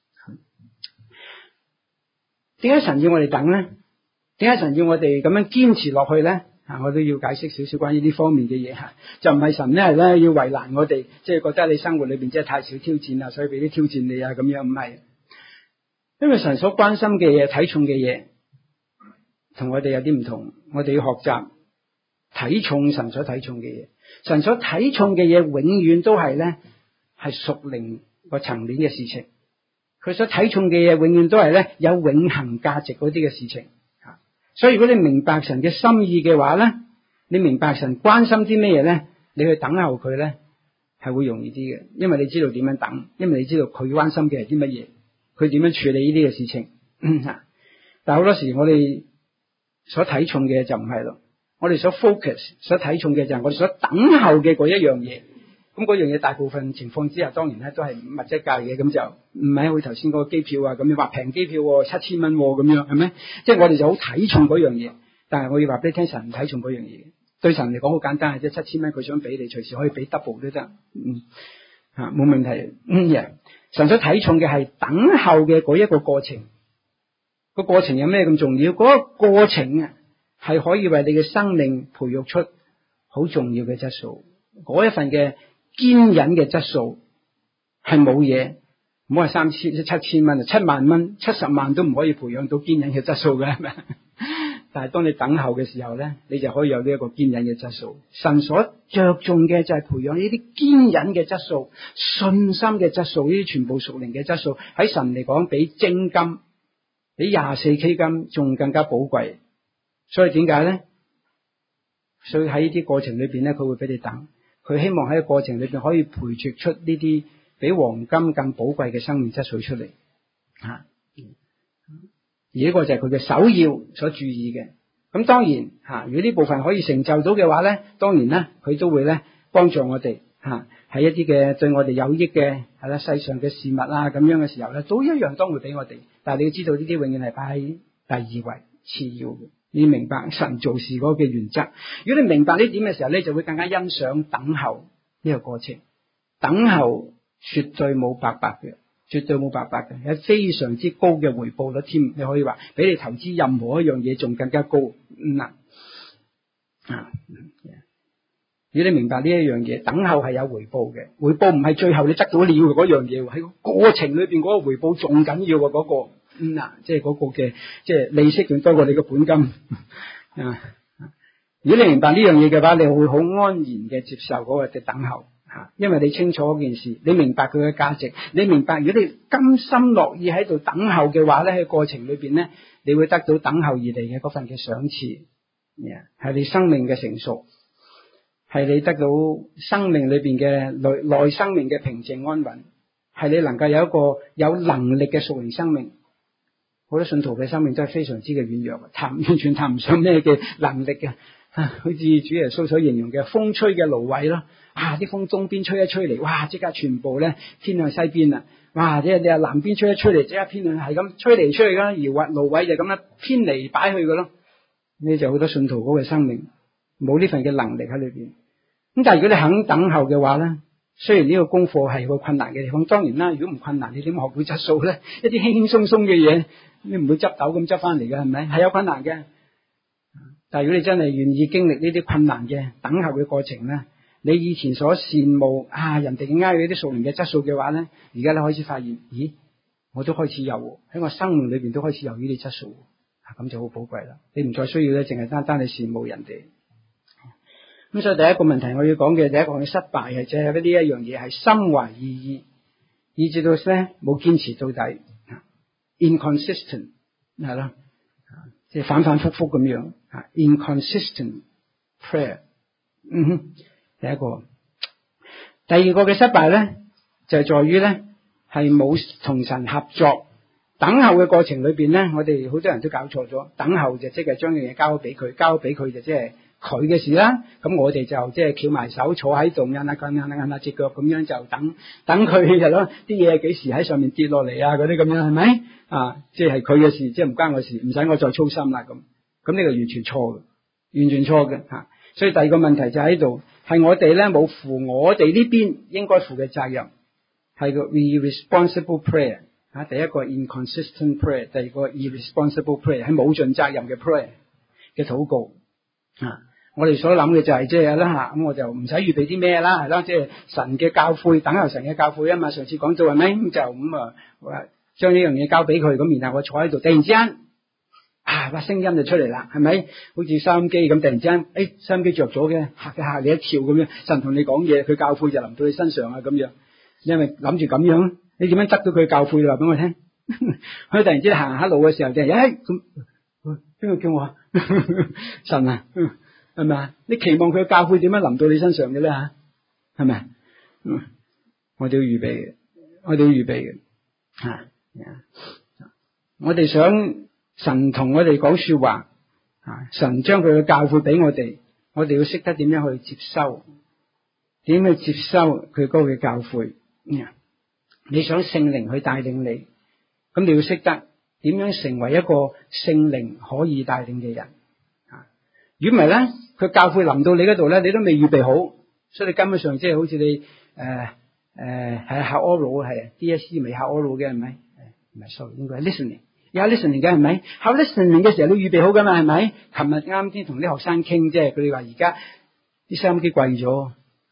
點解神要我哋等咧？點解神要我哋咁樣堅持落去咧？我都要解釋少少關於呢方面嘅嘢就唔係神咧係咧要為難我哋，即係覺得你生活裏邊即係太少挑戰啦，所以俾啲挑戰你咁樣，唔係。因為神所關心嘅嘢、睇重嘅嘢，同我哋有啲唔同，我哋要學習睇重神所睇重嘅嘢。神所睇重嘅嘢，永遠都係咧係屬靈個層面嘅事情。佢所睇重嘅嘢，永遠都係咧有永恆價值嗰啲嘅事情。所以如果你明白神嘅心意嘅話咧，你明白神關心啲咩嘢咧，你去等候佢咧係會容易啲嘅，因為你知道點樣等，因為你知道佢關心嘅係啲乜嘢，佢點樣處理呢啲嘅事情。但係好多時我哋所睇重嘅就唔係咯，我哋所 focus 所睇重嘅就係我哋所等候嘅嗰一樣嘢。咁嗰樣嘢大部分情況之下，當然咧都係物質界嘅，咁就唔係好似頭先嗰個機票咁樣話平機票7000蚊咁樣，係咪？即係我哋就好睇重嗰樣嘢，但係我要話俾你聽，神唔睇重嗰樣嘢。對神嚟講好簡單，即係7000蚊佢想俾你，隨時可以俾 double 都得，冇問題。神所睇重嘅係等候嘅嗰一個過程。個過程有咩咁重要？嗰個過程係可以為你嘅生命培育出好重要嘅質素。嗰一份嘅堅忍嘅質素係冇嘢，唔好話7000、7000蚊7萬蚊、70萬都唔可以培養到堅忍嘅質素嘅，係咪？但係當你等候嘅時候咧，你就可以有呢一個堅忍嘅質素。神所着重嘅就係培養呢啲堅忍嘅質素、信心嘅質素，呢啲全部屬靈嘅質素喺神嚟講比精金、比24K 金仲更加寶貴。所以點解咧？所以喺呢啲過程裏邊咧，佢會俾你等。佢希望喺個過程裏邊可以培植出呢啲比黃金更寶貴嘅生命質素出嚟，而呢個就係佢嘅首要所注意嘅。咁當然如果呢部分可以成就到嘅話咧，當然咧佢都會咧幫助我哋喺一啲嘅對我哋有益嘅係啦世上嘅事物咁樣嘅時候咧，都一樣當會俾我哋。但係你要知道呢啲永遠係擺喺第二位次要嘅。你明白神做事嗰個嘅原則，如果你明白呢點嘅時候咧，就會更加欣賞等候呢個過程。等候絕對冇白白嘅，絕對冇白白嘅，有非常之高嘅回報率添。你可以話比你投資任何一樣嘢仲更加高。如果你明白呢一樣嘢，等候係有回報嘅，回報唔係最後你得到了嗰樣嘢，喺個過程裏邊嗰個回報仲緊要嘅嗰個。即係嗰個嘅，即係利息仲多過你嘅本金。如果你明白呢樣嘢嘅話，你會好安然嘅接受嗰個嘅等候，因為你清楚嗰件事，你明白佢嘅價值，你明白如果你甘心樂意喺度等候嘅話咧，喺過程裏邊咧，你會得到等候而嚟嘅嗰份嘅賞賜，係你生命嘅成熟，係你得到生命裏邊嘅內生命嘅平靜安穩，係你能夠有一個有能力嘅屬靈生命。好多信徒嘅生命都係非常之嘅軟弱，完全談唔上咩嘅能力嘅，好似主耶穌所形容嘅風吹嘅蘆葦咯，啲風東邊吹一吹嚟，哇！即刻全部咧偏向西邊啦，哇！即係你話南邊吹一吹嚟，即刻偏向係咁吹嚟吹去啦，而蘆葦就咁樣偏嚟擺去嘅咯。呢就好多信徒嗰個生命冇呢份嘅能力喺裏邊。咁但係如果你肯等候嘅話咧，雖然呢個功課係個困難嘅地方，當然啦，如果唔困難，你點學會質素咧？一啲輕輕鬆鬆嘅嘢，你唔會執豆咁執翻嚟嘅，係咪？係有困難嘅。但係如果你真係願意經歷呢啲困難嘅等候嘅過程咧，你以前所羨慕人哋嘅啲屬靈嘅質素嘅話咧，而家你開始發現，咦，我都開始有喺我生命裏邊都開始有呢啲質素，咁就好寶貴啦。你唔再需要咧，淨係單單你羨慕人哋。咁所以第一個問題我要講嘅第一個嘅失敗係即係呢一樣嘢係心懷異意，以至到咧冇堅持到底 ，inconsistent 係啦，即係反反复复咁樣，inconsistent prayer。第一個，第二個嘅失敗咧就係在於咧係冇同神合作等候嘅過程裏邊咧，我哋好多人都搞錯咗。等候就即係將樣嘢交俾佢，交俾佢就即係佢嘅事啦。咁我哋就即係翹埋手坐喺度，摁下隻腳咁樣就等佢就咯。啲嘢幾時喺上面跌落嚟啊？嗰啲咁樣係咪啊？即係佢嘅事，即係唔關我事，唔使我再操心啦咁。咁呢個完全錯嘅，完全錯嘅嚇。所以第二個問題就喺度，係我哋咧冇負我哋呢邊應該負嘅責任，係個 irresponsible prayer。第一個 inconsistent prayer， 第二個 irresponsible prayer， 係冇盡責任嘅 prayer 嘅禱告。我哋所諗嘅就係即係啦嚇，咁我就唔使預備啲咩啦，係啦，即係神嘅教誨，等候神嘅教誨啊嘛。上次講到係咪？就咁啊，將呢樣嘢交俾佢，咁然後我坐喺度，突然之間把聲音就出嚟啦，係咪？好似收音機咁，突然之間，收音機着咗嘅，嚇你一跳咁樣，神同你講嘢，佢教誨就臨到你身上啊咁樣。你係咪諗住咁樣？你點樣得到佢教誨？你話俾我聽。佢突然之間行下路嘅時候，就咁邊個叫我啊？神啊，係咪啊？你期望佢嘅教誨點樣臨到你身上嘅咧嚇？係咪？我哋要預備嘅，我哋要預備嘅嚇。我哋想神同我哋講說話，神將佢嘅教誨俾我哋要識得點樣去接收，點去接收佢嗰個嘅教誨。你想聖靈去帶領你，咁你要識得點樣成為一個聖靈可以帶領嘅人。如果唔係咧，佢教誨臨到你嗰度咧，你都未預備好，所以你根本上即係好似你係考 oral 係 DSE 未考 oral 嘅係咪？唔係 sorry， 應該係 listening。有 listening 嘅係咪？考 listening 嘅時候你預備好噶嘛？係咪？琴日啱先同啲學生傾，即係佢哋話而家啲收音機貴咗，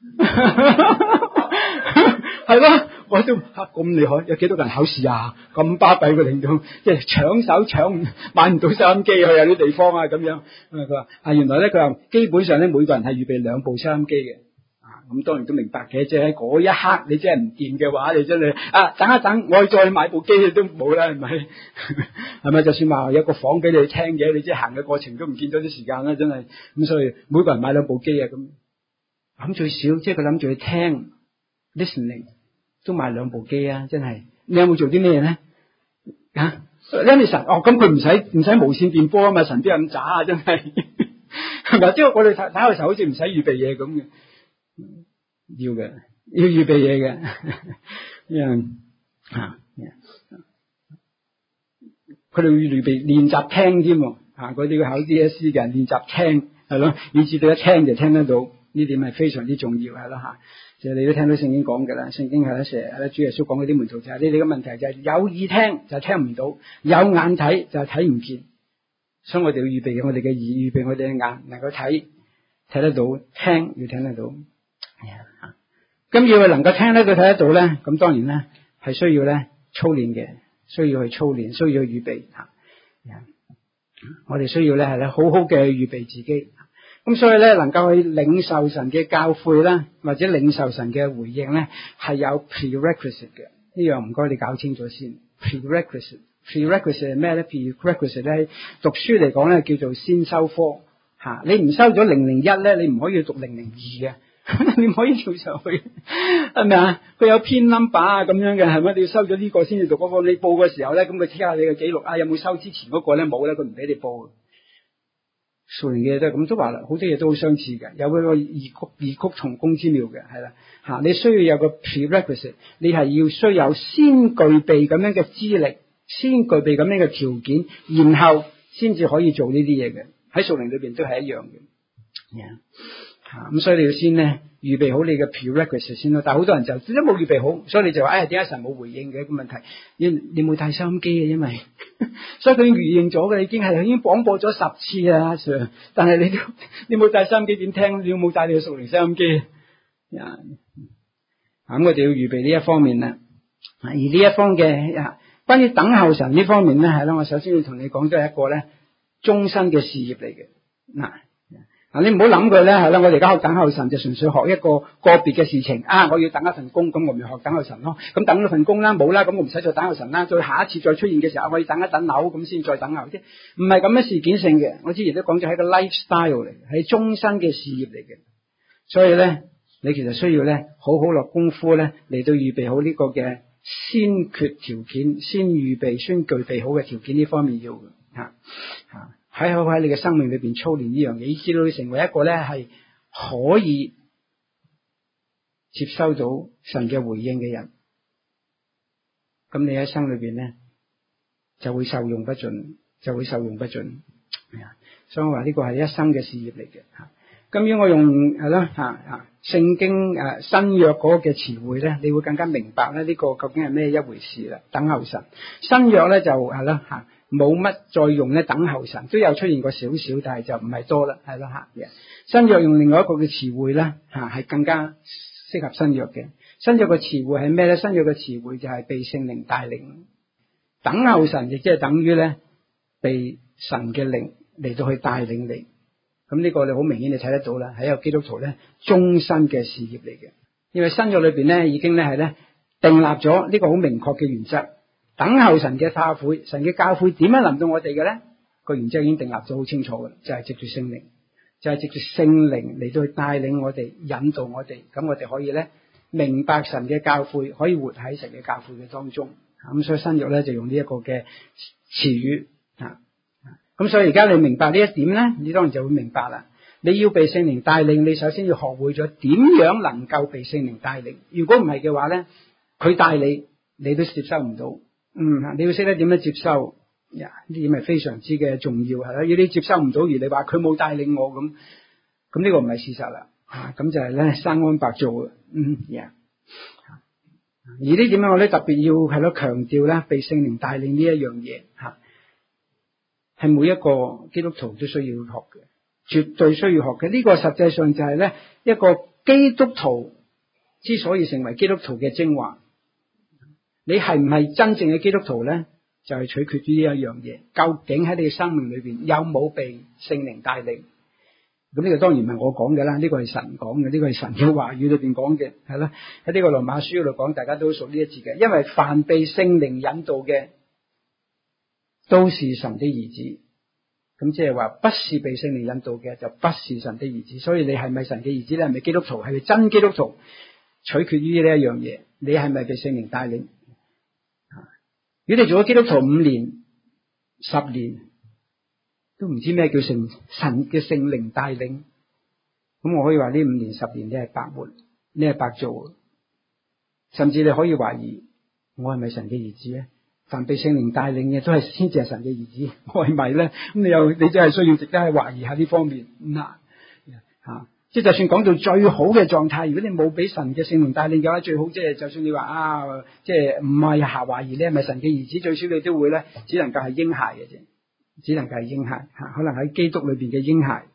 係咯。我都咁厲害，有幾多人考試啊？咁巴閉嘅令到，即係搶買唔到收音機去有啲地方啊咁樣。佢話原來咧佢話基本上咧每個人係預備2部收音機嘅。咁當然都明白嘅，即係喺嗰一刻你真係唔掂嘅話，你真係等一等，我再買部機你都冇啦，係咪？係咪？就算話有個房俾你聽嘅，你即係行嘅過程都唔見咗啲時間啦，真係。咁所以每個人買2部機啊，咁最少即係佢諗住去聽 listening。都買2部機啊！真係，你有冇做啲咩咧？因為神咁佢唔使無線電波啊嘛，神邊有咁渣啊！真係，係咪？即係我哋睇嘅時候好似唔使預備嘢咁嘅，要預備嘢嘅。佢哋要預備練習聽添，嗰啲考 DSE 嘅人練習聽係咯，以至到一聽就聽得到，呢點係非常之重要係咯嚇。其實你都聽到聖經講嘅啦，聖經係成日主耶穌講嗰啲門徒就係你哋嘅問題就係有耳聽就聽唔到，有眼睇就睇唔見，所以我哋要預備我哋嘅耳，預備我哋嘅眼，能夠睇得到，聽要聽得到。咁要能夠聽得到睇得到咧，咁當然咧係需要咧操練嘅，需要去操練，需要去預備嚇。我哋需要咧係咧好好嘅預備自己。咁所以咧，能夠去領受神嘅教誨啦，或者領受神嘅回應咧，係有 prerequisite 嘅。呢樣唔該你搞清楚先。prerequisite 係咩咧 ？prerequisite 咧，讀書嚟講咧叫做先修科嚇。你唔收咗001咧，你唔可以讀002嘅，你唔可以跳上去，係咪啊？佢有編 number 啊咁樣嘅，係咪？你要收咗呢個先至讀嗰個。你報嘅時候咧，咁佢睇下你嘅記錄有冇收之前嗰個咧？冇咧，佢唔俾你報。數年嘅嘢都係咁，都話啦，好多嘢都好相似嘅，有嗰個異曲同工之妙嘅，係啦嚇。你需要有個 prerequisite， 你係要需有先具備咁樣嘅資歷，先具備咁樣嘅條件，然後先至可以做呢啲嘢嘅。喺數年裏邊都係一樣嘅。咁所以你要先咧預備好你嘅 prerequisite 先咯。但係好多人就都冇預備好，所以你就話點解神冇回應嘅一個問題？你冇帶收音機嘅，因為所以佢回應咗嘅，已經廣播咗10次啊，阿 Sir。但係你冇帶收音機點聽？你有冇帶你嘅屬靈收音機？咁我哋要預備呢一方面啦。而呢一方嘅關於等候神呢方面咧，係啦，我首先要同你講，都係一個咧終身嘅事業嚟嘅。你唔好諗佢咧，係啦，我哋而家學等候神就純粹學一個個別嘅事情我要等一份工，咁我咪學等候神咯。咁等咗份工啦，冇啦，咁我唔使再等候神啦。再下一次再出現嘅時候，我要等一等樓，咁先再等候啫。唔係咁樣事件性嘅。我之前都講咗係一個 lifestyle 嚟嘅，係終身嘅事業嚟嘅。所以咧，你其實需要咧好好落功夫咧嚟到預備好呢個嘅先決條件，先預備，先具備好嘅條件，呢方面要喺你嘅生命裏邊操練呢樣嘢，以至到你成為一個咧係可以接收到神嘅回應嘅人。咁你喺生裏邊咧就會受用不盡，所以我話呢個係一生嘅事業嚟嘅。咁如果我用係咯聖經新約嗰個嘅詞彙咧，你會更加明白咧呢個究竟係咩一回事啦。等候神，新約咧就係咯冇乜再用咧等候神，都有出現過少少，但係就唔係多啦，係咯新約用另外一個嘅詞彙咧係更加適合新約嘅。新約嘅詞彙係咩咧？新約嘅詞彙就係被聖靈帶領。等候神亦即係等於咧被神嘅靈嚟到去帶領你。咁呢個你好明顯你睇得到啦，係一個基督徒咧終身嘅事業嚟嘅。因為新約裏邊咧已經咧係咧訂立咗呢個好明確嘅原則，等候神嘅教誨，神嘅教誨點樣臨到我哋嘅咧？個原則已經訂立咗好清楚嘅，就係藉住聖靈，嚟到去帶領我哋，引導我哋，咁我哋可以咧明白神嘅教誨，可以活喺神嘅教誨嘅當中。咁所以新約咧就用呢一個嘅詞語。咁所以而家你明白呢一點咧，你當然就會明白啦。你要被聖靈帶領，你首先要學會咗點樣能夠被聖靈帶領。如果唔係嘅話咧，佢帶你，你都接收唔到。你要識得點樣接收，呢點係非常之嘅重要係啦。如果你接收唔到，而你話佢冇帶領我咁呢個唔係事實啦。咁就係咧生安白做嘅。而呢點樣我咧特別要係咯強調咧，被聖靈帶領呢一樣嘢係每一個基督徒都需要學嘅，絕對需要學嘅。呢個實際上就係咧一個基督徒之所以成為基督徒嘅精華。你係唔係真正嘅基督徒咧，就係取決於呢一樣嘢，究竟喺你嘅生命裏邊有冇被聖靈帶領。咁呢個當然唔係我講嘅啦，呢個係神講嘅，呢個係神嘅話語裏邊講嘅，係啦。喺呢個羅馬書嗰度講，大家都熟呢一節嘅，因為凡被聖靈引導嘅都是神的兒子。咁即係話不是被聖靈引導嘅就不是神的兒子。所以你係咪神嘅兒子咧？係咪基督徒？係咪真基督徒？取決於呢一樣嘢，你係咪被聖靈帶領？如果你做咗基督徒5年、10年，都唔知咩叫神嘅聖靈帶領，咁我可以話呢5年、10年你係白活，你係白做，甚至你可以懷疑我係咪神嘅兒子咧？凡被聖靈帶領嘅都係先至係神嘅兒子，我係咪咧？咁你真係需要值得去懷疑下呢方面。即係就算講到最好嘅狀態，如果你冇俾神嘅聖靈帶領嘅話，最好即係就算你話即係唔係懷疑你係咪神嘅兒子，最少你都會咧，只能夠係嬰孩嘅啫，只能夠係嬰孩可能喺基督裏邊嘅嬰孩。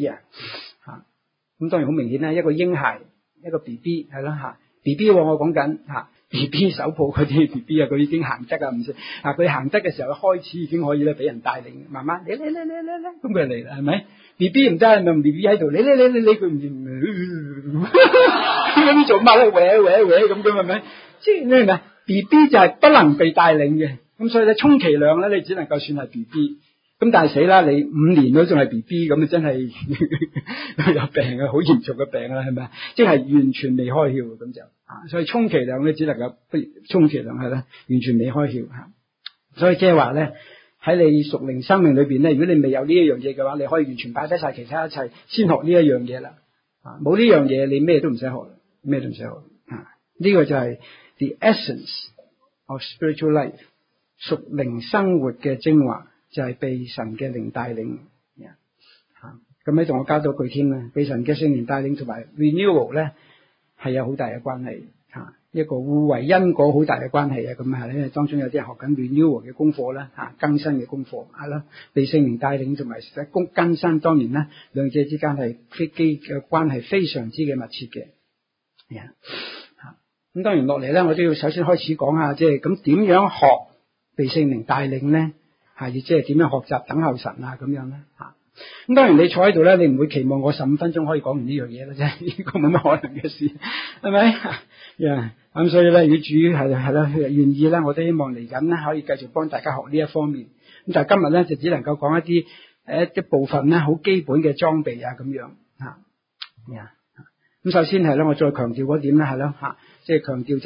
咁當然好明顯啦，一個嬰孩，一個 BB 係啦BB 我講緊BB 手抱嗰啲 BB 佢已經行得唔識佢行得嘅時候，開始已經可以咧俾人帶領，慢慢你咁佢嚟啦，係咪 ？BB 唔得，係咪 BB 喺度？你佢唔咁做乜咧？喂咁係咪？即係你明唔明 ？BB 就係不能被帶領嘅，咁所以咧充其量咧，你只能夠算係 BB。咁但係死啦！你5年都仲係 BB， 咁你真係有病啊，好嚴重嘅病啦，係咪？即係完全未開竅咁就所以充其量咧，只能夠充其量係啦，完全未開竅。所以即係話咧，喺你屬靈生命裏邊咧，如果你未有呢一樣嘢嘅話，你可以完全擺低晒其他一切，先學呢一樣嘢啦。冇呢樣嘢，你咩都唔使學，咩都唔使學。呢個就係 the essence of spiritual life， 屬靈生活嘅精華。就係被神嘅靈帶領，咁喺度我加多句添啦，被神嘅聖靈帶領同埋 renewal 咧係有好大嘅關係，一個互為因果好大嘅關係啊！咁係咧，當中有啲人學緊 renewal 嘅功課啦，更新嘅功課係啦，被聖靈帶領同埋更新，當然啦，兩者之間係嘅關係非常之嘅密切嘅。咁當然落嚟咧，我都要首先開始講下，即係咁點樣學被聖靈帶領咧？即係點樣學習等候神咁樣咧？咁當然你坐喺度咧，你唔會期望我15分鐘可以講完呢樣嘢啦，啫，呢個冇乜可能嘅事，係咪？咁所以咧，如果主係啦願意咧，我都希望嚟緊咧可以繼續幫大家學呢一方面。咁但係今日咧就只能夠講一啲部分咧好基本嘅裝備咁樣。咁首先係咧，我再強調嗰點咧係咯即係強調就係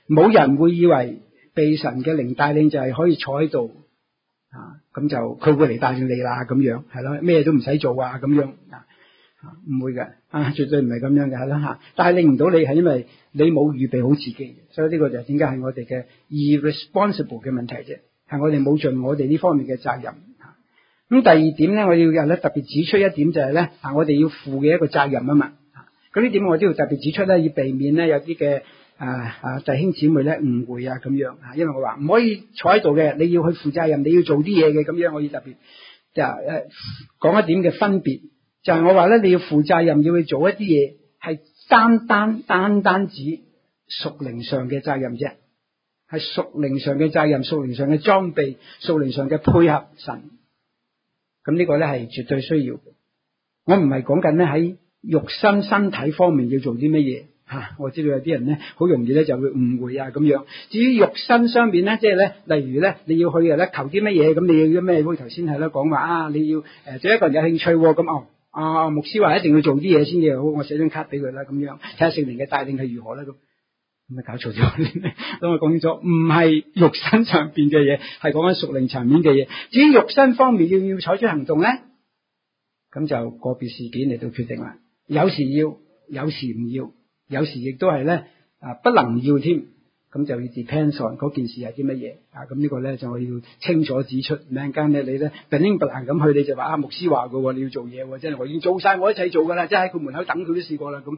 冇人會以為被神嘅靈帶領就係可以坐喺度咁就佢會嚟帶領你啦，咁樣係咯，咩都唔使做啊，咁樣唔會嘅絕對唔係咁樣嘅，係啦帶領唔到你係因為你冇預備好自己，所以呢個就係點解係我哋嘅 irresponsible 嘅問題啫，係我哋冇盡我哋呢方面嘅責任。咁第二點咧，我要咧特別指出一點就係咧我哋要負嘅一個責任啊嘛。咁呢點我都要特別指出咧，要避免咧有啲嘅弟兄姊妹咧誤會咁樣因為我話唔可以坐喺度嘅，你要去負責任，你要做啲嘢嘅，咁樣我要特別講一點嘅分別，就係我話咧你要負責任，要去做一啲嘢，係單單指屬靈上嘅責任啫，係屬靈上嘅責任，屬靈上嘅裝備，屬靈上嘅配合神。咁呢個咧係絕對需要嘅。我唔係講緊咧喺肉身體方面要做啲乜嘢我知道有啲人咧好容易咧就會誤會咁樣。至於肉身上面咧，即係咧，例如咧你要去咧求啲乜嘢，咁你要咩？好似頭先係啦講話你要對一個人有興趣咁牧師話一定要做啲嘢先至好，我寫張卡俾佢啦，咁樣睇下聖靈嘅帶領係如何啦咁。咁咪搞錯咗，咁我講清楚，唔係肉身上邊嘅嘢，係講緊屬靈層面嘅嘢。至於肉身方面要唔要採取行動咧，咁就個別事件嚟到決定啦。有時要，有時唔要，有時亦都係咧不能要添，咁就要 depends on 嗰件事係啲乜嘢咁呢個咧就我要清楚指出。陣間咧你咧不靈不靈咁去，你就話牧師話嘅，你要做嘢，真係我已經做晒我一切做噶啦，即係喺佢門口等佢都試過啦咁。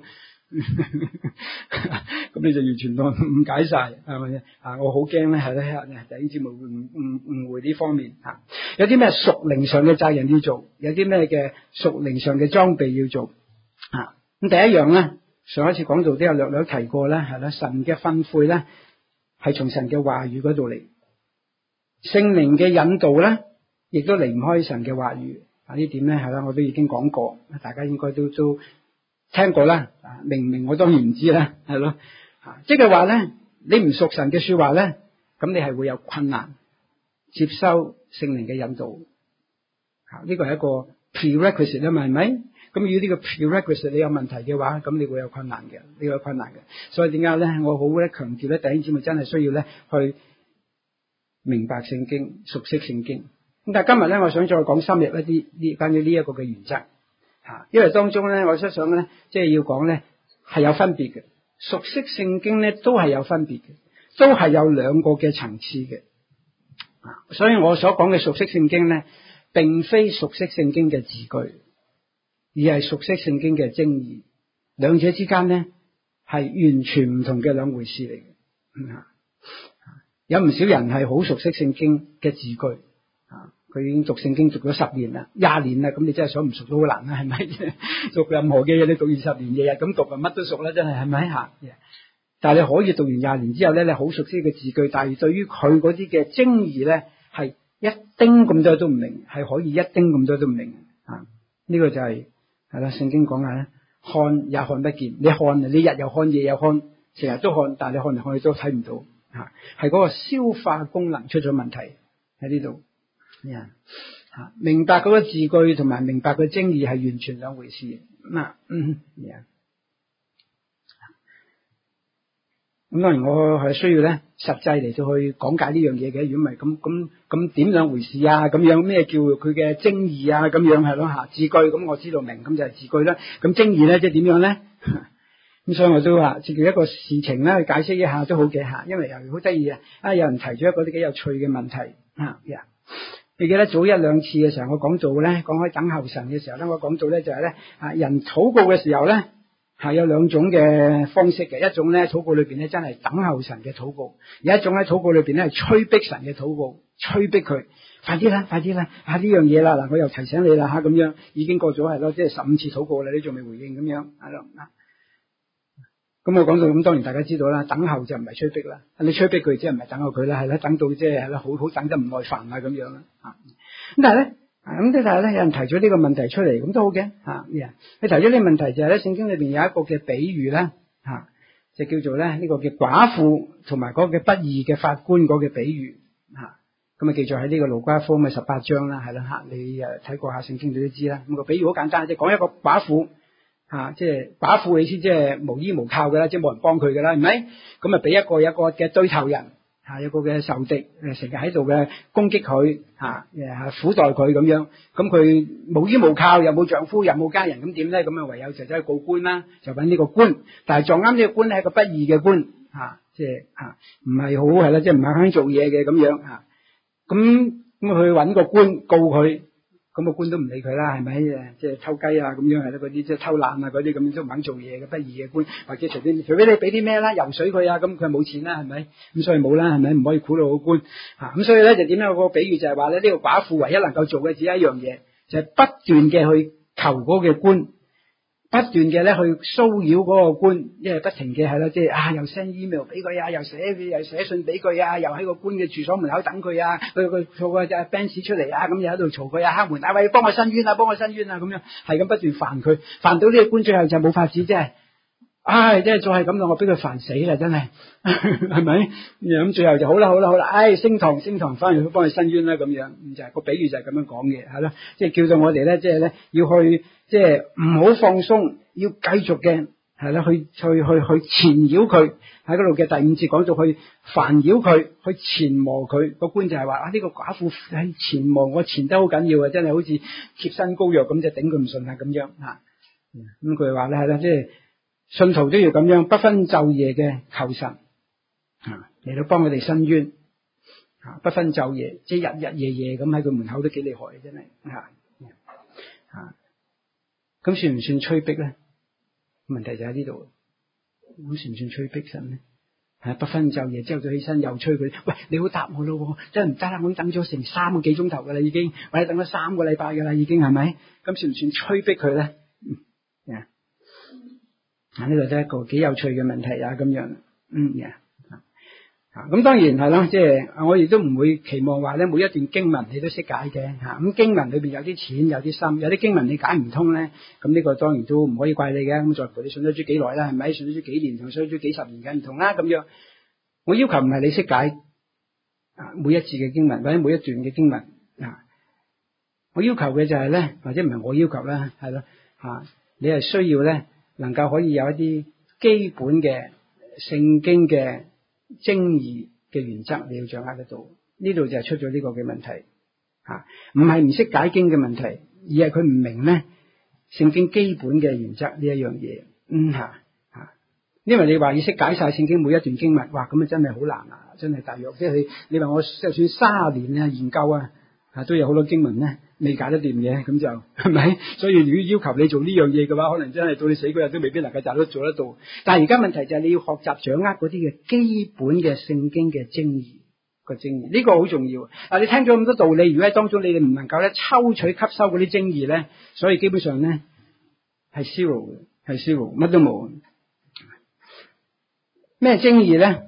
咁你就完全都誤解晒，係咪我好驚咧，係咧弟兄姊妹會誤會呢方面有啲咩屬靈上嘅責任要做，有啲咩嘅屬靈上嘅裝備要做咁第一樣咧，上一次講到都有略提過咧，係啦，神嘅訓誨咧係從神嘅話語嗰度嚟，聖靈嘅引導咧亦都離唔開神嘅話語呢點咧係啦，我都已經講過，大家應該都聽過啦，明唔明我當然唔知啦，係咯，即係話咧，你唔屬神嘅說話咧，咁你係會有困難接收聖靈嘅引導，呢個係一個 prerequisite 啊嘛，係咪？咁如果呢個 prerequisite 你有問題嘅話，咁你會有困難嘅，你會有困難嘅。所以點解咧，我好咧強調咧，弟兄姊妹真係需要咧去明白聖經，熟悉聖經。咁但係今日咧，我想再講深入一啲關於呢一個嘅原則。因為當中咧，我想咧，即係要講咧，係有分別嘅。熟悉聖經咧，都係有分別嘅，都係有兩個嘅層次嘅。所以我所講嘅熟悉聖經咧，並非熟悉聖經嘅字句，而係熟悉聖經嘅精義。兩者之間咧，係完全唔同嘅兩回事嚟嘅。有唔少人係好熟悉聖經嘅字句。佢已經讀聖經讀咗10年啦、20年啦，咁你真係想唔熟都好難啦，係咪？讀任何嘅嘢，你讀20年，日日咁讀啊，乜都熟啦，真係，係咪？但係你可以讀完20年之後咧，你好熟悉嘅字句，但係對於佢嗰啲嘅精義咧，係一丁咁多都唔明，係可以一丁咁多都唔明呢個就係啦，聖經講下咧，看也看不見，你看你日又看夜又看，成日都看，但係你看嚟看去都睇唔到係嗰個消化功能出咗問題喺呢度。明白嗰個字句同埋明白佢精義係完全兩回事。咁當然我係需要咧實際嚟到去講解呢樣嘢嘅。如果唔係咁點兩回事啊？咁樣咩叫佢嘅精義啊？咁樣係咯字句咁我知道明，咁就係字句啦。咁精義咧即係點樣咧？咁所以我都話，接住一個事情咧去解釋一下都好嘅因為又好得意有人提咗一個啲幾有趣嘅問題你記得早一兩次嘅時候，我講到咧，講開等候神嘅時候咧，我講到咧就係咧，人禱告嘅時候咧，係有兩種嘅方式嘅，一種咧禱告裏邊咧真係等候神嘅禱告，有一種喺禱告裏邊咧係催逼神嘅禱告，催逼佢快啲啦，快啲啦，呢樣嘢啦，嗱我又提醒你啦咁樣，已經過咗係咯，即係15次禱告啦，你仲未回應咁樣係咯咁我講到咁，當然大家知道啦，等候就唔係催逼啦，你催逼佢即係唔係等候佢啦，係啦，等到即係啦，好等得唔耐煩啦咁樣啦咁但係咧，但係咧，有人提咗呢個問題出嚟，咁都好嘅你提咗呢個問題就係咧，聖經裏邊有一個嘅比喻咧就叫做咧呢個嘅寡婦同埋嗰個嘅不義嘅法官嗰個比喻咁記載喺呢個路加福音嘅18章啦，係啦你睇過下聖經你都知啦。咁個比喻好簡單，即係講一個寡婦即係寡婦意思即係無依無靠嘅啦，即係冇人幫佢嘅啦，係咪？咁啊俾有一個嘅對頭人有個嘅仇敵成日喺度嘅攻擊佢苦待佢咁樣，咁佢無依無靠，又冇丈夫，又冇家人，咁點咧？咁啊唯有就走去告官啦，就揾呢個官，但係撞啱呢個官係一個不義嘅官即係唔係好係啦，即係唔係肯做嘢嘅咁樣咁佢揾個官告佢。咁個官都唔理佢啦，係咪？即係偷雞啊咁樣係啦，嗰啲即係偷懶啊嗰啲咁樣都唔肯做嘢嘅不義嘅官，或者除非你俾啲咩啦，游水佢啊，咁佢冇錢啦，係咪？咁所以冇啦，係咪？唔可以賄賂個官咁所以咧就點樣個比喻就係話咧，呢個寡婦唯一能夠做嘅只有一樣嘢，就係不斷嘅去求嗰個官，不斷嘅咧去騷擾嗰個官，因為不停嘅係啦，即係又 send email 俾佢啊，又寫信俾佢啊，又喺個官嘅住所門口等佢啊，佢坐個Benz出嚟啊，咁又喺度嘈佢啊，敲門喂，幫我申冤啊，幫我申冤啊，咁樣係咁不斷煩佢，煩到呢個官最後就冇法子，即係再係咁啦，我俾佢煩死啦，真係係咪？咁最後就好啦，升堂翻嚟去幫佢申冤啦，咁樣就係個比喻就係咁樣講嘅，係咯，即係叫做我哋咧，即係咧要去即係唔好放鬆，要繼續嘅係啦，去纏繞佢喺嗰度嘅第五節講到去煩擾佢，去纏磨佢。個官就係話呢個寡婦喺纏磨我，纏得好緊要啊，真係好似貼身膏藥咁，就頂佢唔順啊咁樣咁佢話咧係啦，即係。信徒都要咁樣不分晝夜嘅求神嚟到幫佢哋伸冤不分晝夜，即係日日夜夜咁喺佢門口都幾厲害，真係咁算唔算催逼咧？問題就喺呢度，咁算唔算催逼神咧？不分晝夜，之後就起身又催佢，喂，你好答我咯，真係唔得啦，我已經等咗成3個幾鐘頭噶啦，已經或者等咗3個禮拜噶啦，已經係咪？咁算唔算催逼佢咧？呢個都係一個幾有趣嘅問題咁樣咁當然係啦，即係我亦都唔會期望話咧每一段經文你都識解嘅咁經文裏邊有啲淺有啲深，有啲經文你解唔通咧，咁呢個當然都唔可以怪你嘅。咁在乎你信咗主幾耐啦，係咪？信咗主幾年同信咗主幾十年嘅唔同啦，咁樣我要求唔係你識解每一字嘅經文或者每一段嘅經文我要求嘅就係咧，或者唔係我要求啦，係咯你係需要咧能夠可以有一啲基本嘅聖經嘅精義嘅原則，你要掌握得到。呢度就係出咗呢個嘅問題唔係唔識解經嘅問題，而係佢唔明咧聖經基本嘅原則呢一樣嘢因為你話要識解晒聖經每一段經文，哇咁啊真係好難真係大約即係你話我就算30年研究都有好多經文咧未解得掂嘅，咁就係咪？所以如果要求你做呢樣嘢嘅話，可能真係到你死嗰日都未必能夠做得到。但係而家問題就係你要學習掌握嗰啲嘅基本嘅聖經嘅精義個精義，呢個好重要。你聽咗咁多道理，如果喺當中你哋唔能夠咧抽取吸收嗰啲精義咧，所以基本上咧係 zero 嘅，係 zero， 乜都冇。咩精義咧？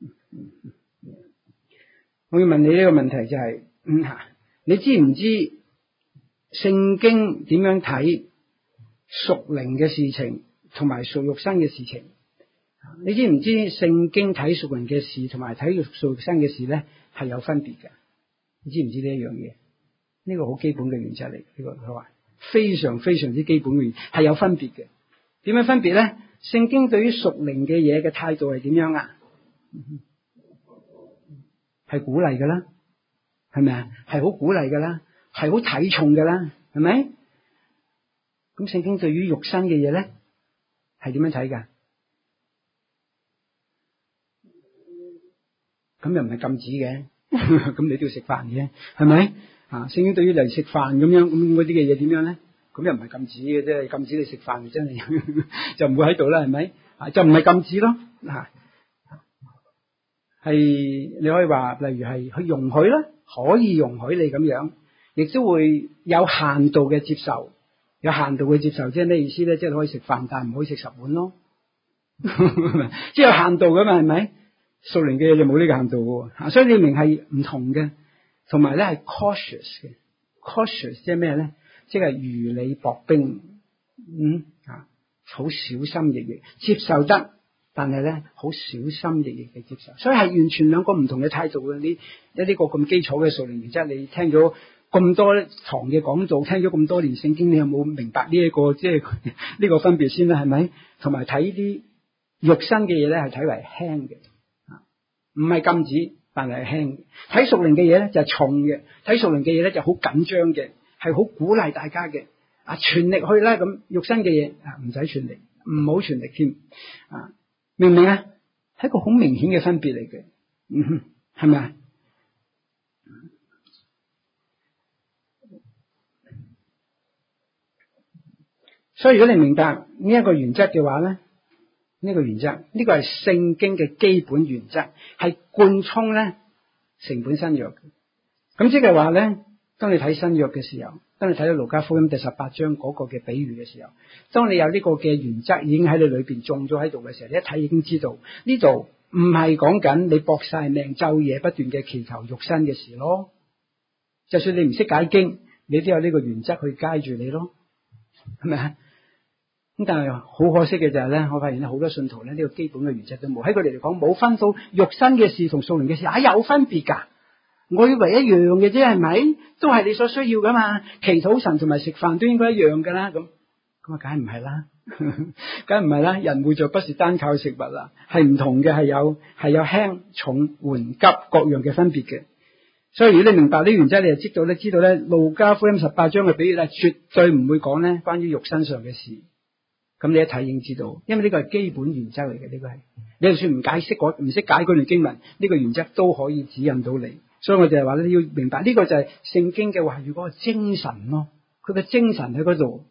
我要問你呢個問題就係你知唔知聖經點樣睇屬靈嘅事情同埋屬肉身嘅事情？你知唔知聖經睇屬靈嘅事同埋睇屬肉身嘅事咧係有分別嘅？你知唔知呢一樣嘢？呢個好基本嘅原則嚟，呢個佢話非常非常之基本嘅原則，係有分別嘅。點樣分別咧？聖經對於屬靈嘅嘢嘅態度係點樣啊？係鼓勵噶啦。係咪啊？係好鼓勵噶啦，係好睇重噶啦，係咪？咁聖經對於肉身嘅嘢咧，係點樣睇噶？咁又唔係禁止嘅，咁你都要食飯嘅，係咪？聖經對於嚟食飯咁樣，咁嗰啲嘅嘢點樣咧？咁又唔係禁止嘅啫，禁止你食飯真係就唔會喺度啦，係咪？就唔係禁止咯，係你可以話，例如係去容許啦。可以容許你咁樣，亦都會有限度嘅接受，有限度嘅接受，即係咩意思咧？即係可以食飯，但係唔可以食10碗咯，即係有限度噶嘛，係咪？屬靈嘅嘢就冇呢個限度嘅，所以你明係唔同嘅，同埋咧係 cautious 嘅 ，cautious 即係咩咧？即係如履薄冰，好小心翼翼接受得。但係咧，好小心翼翼嘅接受，所以係完全兩個唔同嘅態度嘅。呢一個咁基礎嘅屬靈原則，你聽咗咁多堂嘅講道，聽咗咁多年聖經，你有冇明白呢一個即係呢個分別先啦？係咪？同埋睇啲肉身嘅嘢咧，係睇為輕嘅，唔係禁止，但係輕嘅。睇屬靈嘅嘢咧就係重嘅，睇屬靈嘅嘢咧就好緊張嘅，係好鼓勵大家嘅。全力去啦，咁肉身嘅嘢唔使全力，唔好全力添。明唔明啊？係一個好明顯嘅分別嚟嘅，係咪啊？所以如果你明白呢一個原則嘅話咧，呢個原則呢個係聖經嘅基本原則，係貫通咧成本新約嘅。咁即係話咧，當你睇新約嘅時候，當你睇到路加福音第18章嗰個嘅比喻嘅時候，當你有呢個嘅原則已經喺你裏邊種咗喺度嘅時候，你一睇已經知道呢度唔係講緊你搏晒命晝夜不斷嘅祈求肉身嘅事咯。就算你唔識解經，你都有呢個原則去街住你咯，係咪啊？咁但係好可惜嘅就係咧，我發現咧好多信徒咧呢個基本嘅原則都冇，喺佢哋嚟講冇分到肉身嘅事同屬靈嘅事，有分別噶。我以為一樣嘅啫，係咪？都係你所需要噶嘛？祈禱神同埋食飯都應該一樣噶啦，咁啊，梗係唔係啦，梗係唔係啦。人活着不是單靠食物啦，係唔同嘅，係有輕重緩急各樣嘅分別嘅。所以如果你明白呢原則，你就知道咧，路加福音18章嘅比喻咧，絕對唔會講咧關於肉身上嘅事。咁你一睇已經知道，因為呢個係基本原則嚟嘅，呢個係你就算唔識解嗰段經文，呢個原則都可以指引到你。所以我就係話咧，你要明白呢個就係聖經嘅話語嗰個精神咯，佢嘅精神喺嗰度。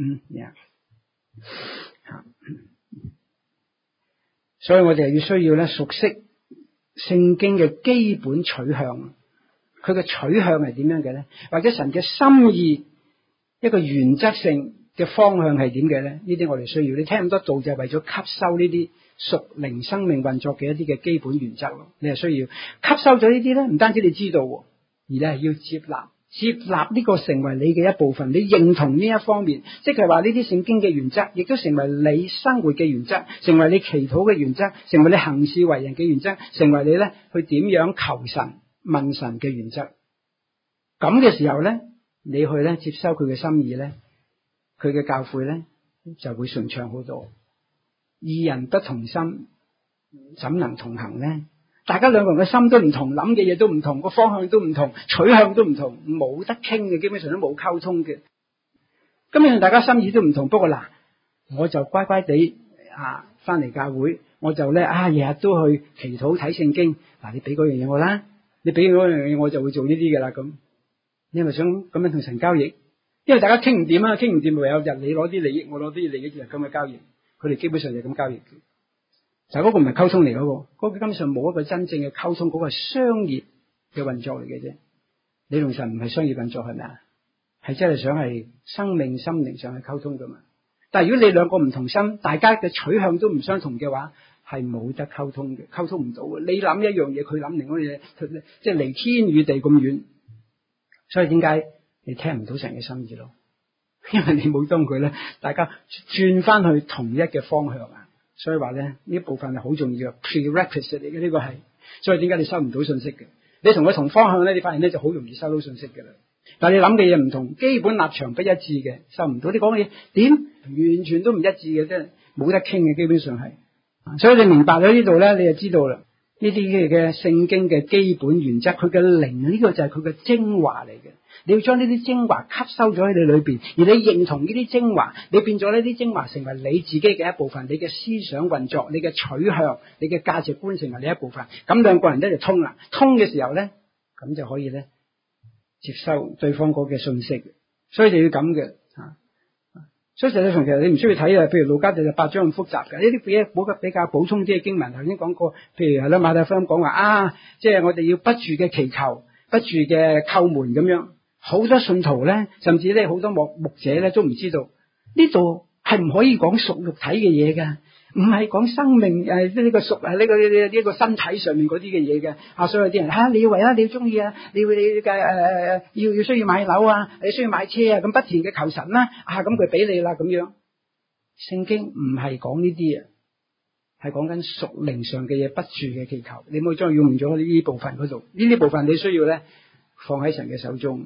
所以我哋要需要咧熟悉聖經嘅基本取向，佢嘅取向係點樣嘅咧？或者神嘅心意一個原則性嘅方向係點嘅咧？呢啲我哋需要。你聽咁多道就係為咗吸收呢啲屬靈生命運作嘅一啲嘅基本原則咯。你係需要吸收咗呢啲咧，唔單止你知道，而你係要接納呢個成為你嘅一部分，你認同呢一方面，即係話呢啲聖經嘅原則，亦都成為你生活嘅原則，成為你祈禱嘅原則，成為你行事為人嘅原則，成為你咧去點樣求神問神嘅原則。咁嘅時候咧，你去咧接收佢嘅心意咧，佢嘅教誨咧就會順暢好多。二人不同心，怎能同行呢？大家兩個人嘅心都唔同，諗嘅嘢都唔同，個方向都唔同，取向都唔同，冇得傾嘅，基本上都冇溝通嘅。根本上大家心意都唔同。不過嗱，我就乖乖地翻嚟教會，我就咧日日都去祈禱睇聖經。嗱，你俾嗰樣嘢我啦，你俾嗰樣嘢我就會做呢啲嘅啦。咁你係咪想咁樣同神交易？因為大家傾唔掂啊，傾唔掂唯有日你攞啲利益，我攞啲利益就咁嘅交易。佢哋基本上就咁交易嘅。就嗰個唔係溝通嚟，嗰個根本上冇一個真正嘅溝通，嗰個係商業嘅運作嚟嘅啫。你同神唔係商業運作係咪啊？係真係想係生命心靈上去溝通噶嘛？但係如果你兩個唔同心，大家嘅取向都唔相同嘅話，係冇得溝通嘅，溝通唔到嘅。你諗一樣嘢，佢諗另外一樣嘢，即係離天與地咁遠。所以點解你聽唔到神嘅心意咯？因為你冇當佢咧，大家轉翻去同一嘅方向啊。所以話咧，呢一部分係好重要嘅 prerequisite 嚟嘅，呢個係。所以點解你收唔到信息嘅？你同佢同方向咧，你發現咧就好容易收到信息嘅啦。但係你諗嘅嘢唔同，基本立場不一致嘅，收唔到。你講嘅嘢點完全都唔一致嘅，即係冇得傾嘅，基本上係。所以你明白咗呢度咧，你就知道啦。呢啲嘅聖經嘅基本原則，佢嘅靈呢個就係佢嘅精華嚟嘅。你要將呢啲精華吸收咗喺你裏邊，而你認同呢啲精華，你變咗呢啲精華成為你自己嘅一部分，你嘅思想運作、你嘅取向、你嘅價值觀成為你一部分。咁兩個人咧就通啦，通嘅時候咧，咁就可以咧接收對方嗰嘅信息。所以就要咁嘅。所以實際上其實你唔需要睇啊，譬如路加18章咁複雜嘅，呢啲比較補充啲嘅經文，頭先講過，譬如係啦馬太福音講話即係我哋要不住嘅祈求，不住嘅叩門咁樣。好多信徒咧，甚至咧好多牧者咧都唔知道呢度係唔可以講屬肉體嘅嘢嘅，唔係講生命呢個屬呢個身體上面嗰啲嘅嘢嘅。所以有啲人你以為你要中意你要需要買樓你需要買車咁不斷嘅求神啦咁佢俾你啦咁樣。聖經唔係講呢啲係講緊屬靈上嘅嘢，不住嘅祈求。你冇將佢用咗呢部分嗰度，呢啲部分你需要咧放喺神嘅手中。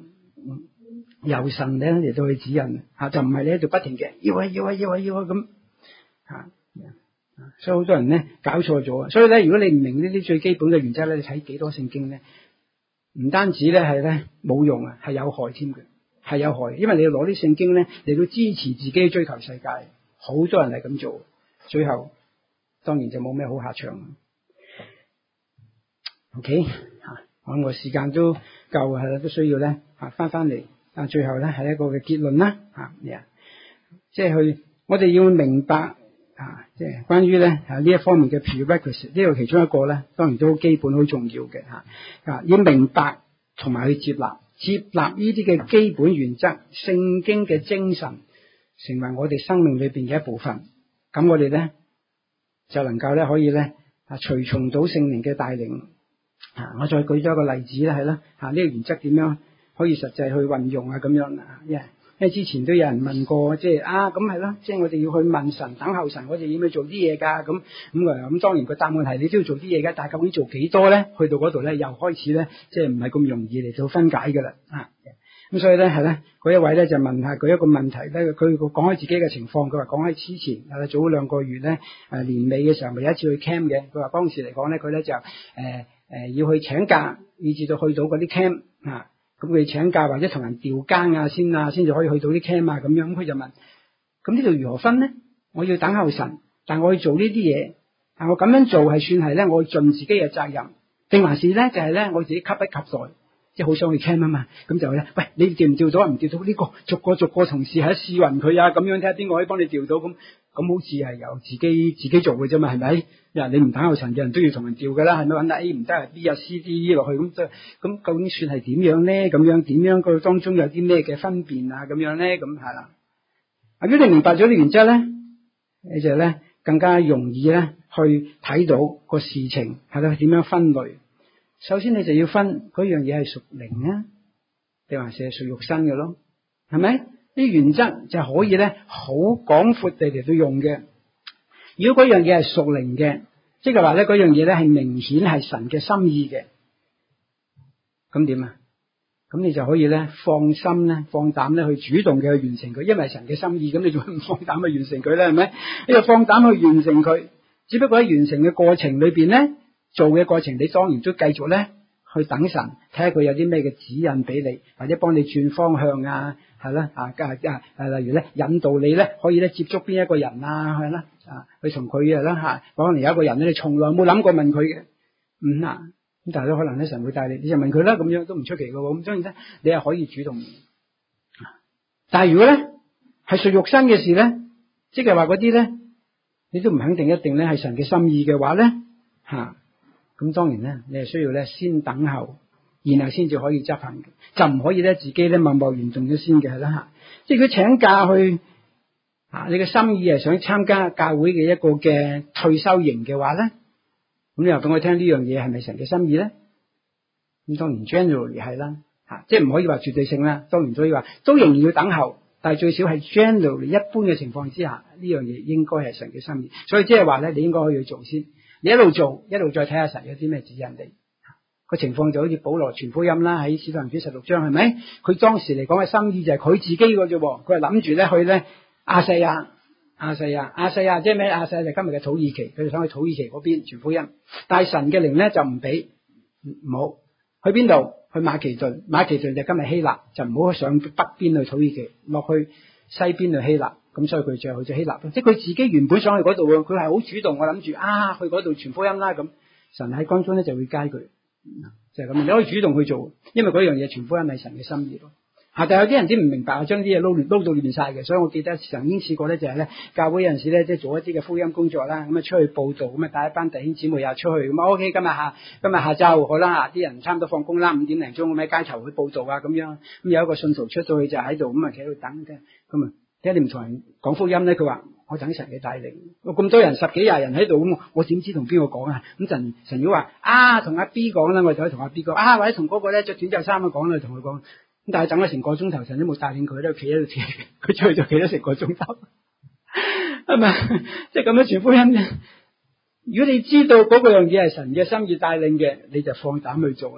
由神咧嚟到去指引就唔係你喺度不停嘅要咁所以好多人咧搞錯咗。所以咧，如果你唔明呢啲最基本嘅原則咧，你睇幾多聖經咧，唔單止咧係咧冇用啊，係有害添嘅，係有害。因為你要攞啲聖經咧嚟到支持自己追求世界，好多人係咁做，最後當然就冇咩好下場。OK 我時間都夠係啦，都需要咧翻嚟。最後咧係一個嘅結論啦即係我哋要明白即係關於咧呢一方面嘅 prerequisite， 呢個其中一個咧，當然都好基本好重要嘅要明白同埋去接納呢啲嘅基本原則，聖經嘅精神成為我哋生命裏邊嘅一部分。咁我哋咧就能夠咧可以咧隨從到聖靈嘅帶領。我再舉咗一個例子咧，係啦呢個原則點樣可以實際去運用咁樣因為之前都有人問過，即係咁係咯，即係我哋要去問神，等候神，我哋要唔要做啲嘢噶？咁當然個答案係你都要做啲嘢噶，但係究竟做幾多咧？去到嗰度咧，又開始咧，即係唔係咁容易嚟到分解噶啦咁所以咧係咧，嗰一位咧就問下佢一個問題咧，佢講開自己嘅情況，佢話講喺之前早2個月咧年尾嘅時候咪有一次去 camp 嘅，佢話當時嚟講咧佢咧就要去請假，以至到去到嗰啲 camp咁佢請假或者同人調更先至可以去到啲 camp 咁樣。咁佢就問：咁呢度如何分呢？我要等候神，但我去做呢啲嘢，但我咁樣做係算係咧，我盡自己嘅責任，定還是咧就係咧我自己急不及待，即係好想去 camp 嘛？咁就咧，喂，你調唔調到？唔調到呢個，逐個同事喺試勻佢咁樣睇下邊個可以幫你調到咁好似係由自己做嘅啫嘛，係咪？你唔等候神嘅人都要同人調噶啦，係咪？揾得 A 唔得啊 B 啊 C D 落去咁究竟算係點樣咧？咁樣點樣個當中有啲咩嘅分辨咁樣咧？咁係啦。如果你明白咗啲原則咧，你就咧更加容易咧去睇到個事情係啦點樣分類。首先你就要分嗰樣嘢係屬靈定還是係屬肉身嘅咯，係咪？啲原則就可以咧好廣闊地嚟到用嘅。如果嗰樣嘢係屬靈嘅，即係話咧嗰樣嘢咧係明顯係神嘅心意嘅，咁點啊？咁你就可以咧放心咧放膽咧去主動嘅去完成佢，因為神嘅心意，咁你仲唔放膽去完成佢咧？係咪？你就放膽去完成佢，只不過喺完成嘅過程裏邊咧，做嘅過程你當然都繼續咧去等神，睇下佢有啲咩嘅指引俾你，或者幫你轉方向係啦例如咧引導你咧可以咧接觸邊一個人係啦去同佢啦可能有一個人咧你從來冇諗過問佢嘅咁但係都可能咧神會帶你就問佢啦，咁樣都唔出奇嘅喎。咁當然咧你係可以主動，但係如果咧係屬肉身嘅事咧，即係話嗰啲咧你都唔肯定一定咧係神嘅心意嘅話咧咁當然咧你係需要咧先等候，然後先至可以執行嘅，就唔可以咧自己咧默默然動咗先嘅係啦即係佢請假去你嘅心意係想參加教會嘅一個嘅退休營嘅話咧，咁你話俾我聽呢樣嘢係咪神嘅心意咧？咁當然 generally 係啦即係唔可以話絕對性啦。當然所以話都仍然要等候，但係最少係 generally 一般嘅情況之下，呢樣嘢應該係神嘅心意。所以即係話咧，你應該可以去做先，你一路做一路再睇下神有啲咩指引你。個情況就好似保羅傳福音啦，喺使徒行傳16章係咪？佢當時嚟講嘅心意就係佢自己嘅啫，佢係諗住咧去咧亞細亞即係咩？亞細亞就今日嘅土耳其，佢哋想去土耳其嗰邊傳福音，但係神嘅靈咧就唔俾，唔好去邊度？去馬其頓就今日希臘，就唔好上北邊去土耳其，落去西邊去希臘。咁所以佢最後去咗希臘，即係佢自己原本想去嗰度，佢係好主動，我諗住去嗰度傳福音啦。咁神喺當中咧就會街佢，就係咁。你可以主動去做，因為嗰樣嘢傳福音係神嘅心意咯。但係有啲人啲唔明白，將啲嘢撈到亂晒嘅。所以我記得曾經試過咧，就係咧教會有陣時咧，即係做一啲嘅福音工作啦，咁出去報道，咁帶一班弟兄姊妹又出去，咁 OK。今日下晝好啦，啲人差唔多放工啦，5點零鐘咁喺街頭去報道咁樣。咁有一個信徒出到去就喺度，咁企喺度等嘅。咁點解你唔同人講福音咧？佢話我等神嘅帶領。咁多人10幾20人喺度，咁我點知同邊個講啊？咁神如果話同阿 B 講啦，我就可以同阿 B 講或者同嗰個咧着短袖衫嘅講啦，同佢講。咁但係等咗成個鐘頭，神都冇帶領佢，都企喺度企，佢出去就企咗成個鐘頭，係咪？即係咁樣傳福音啫。如果你知道嗰個樣嘢係神嘅心意帶領嘅，你就放膽去做啦。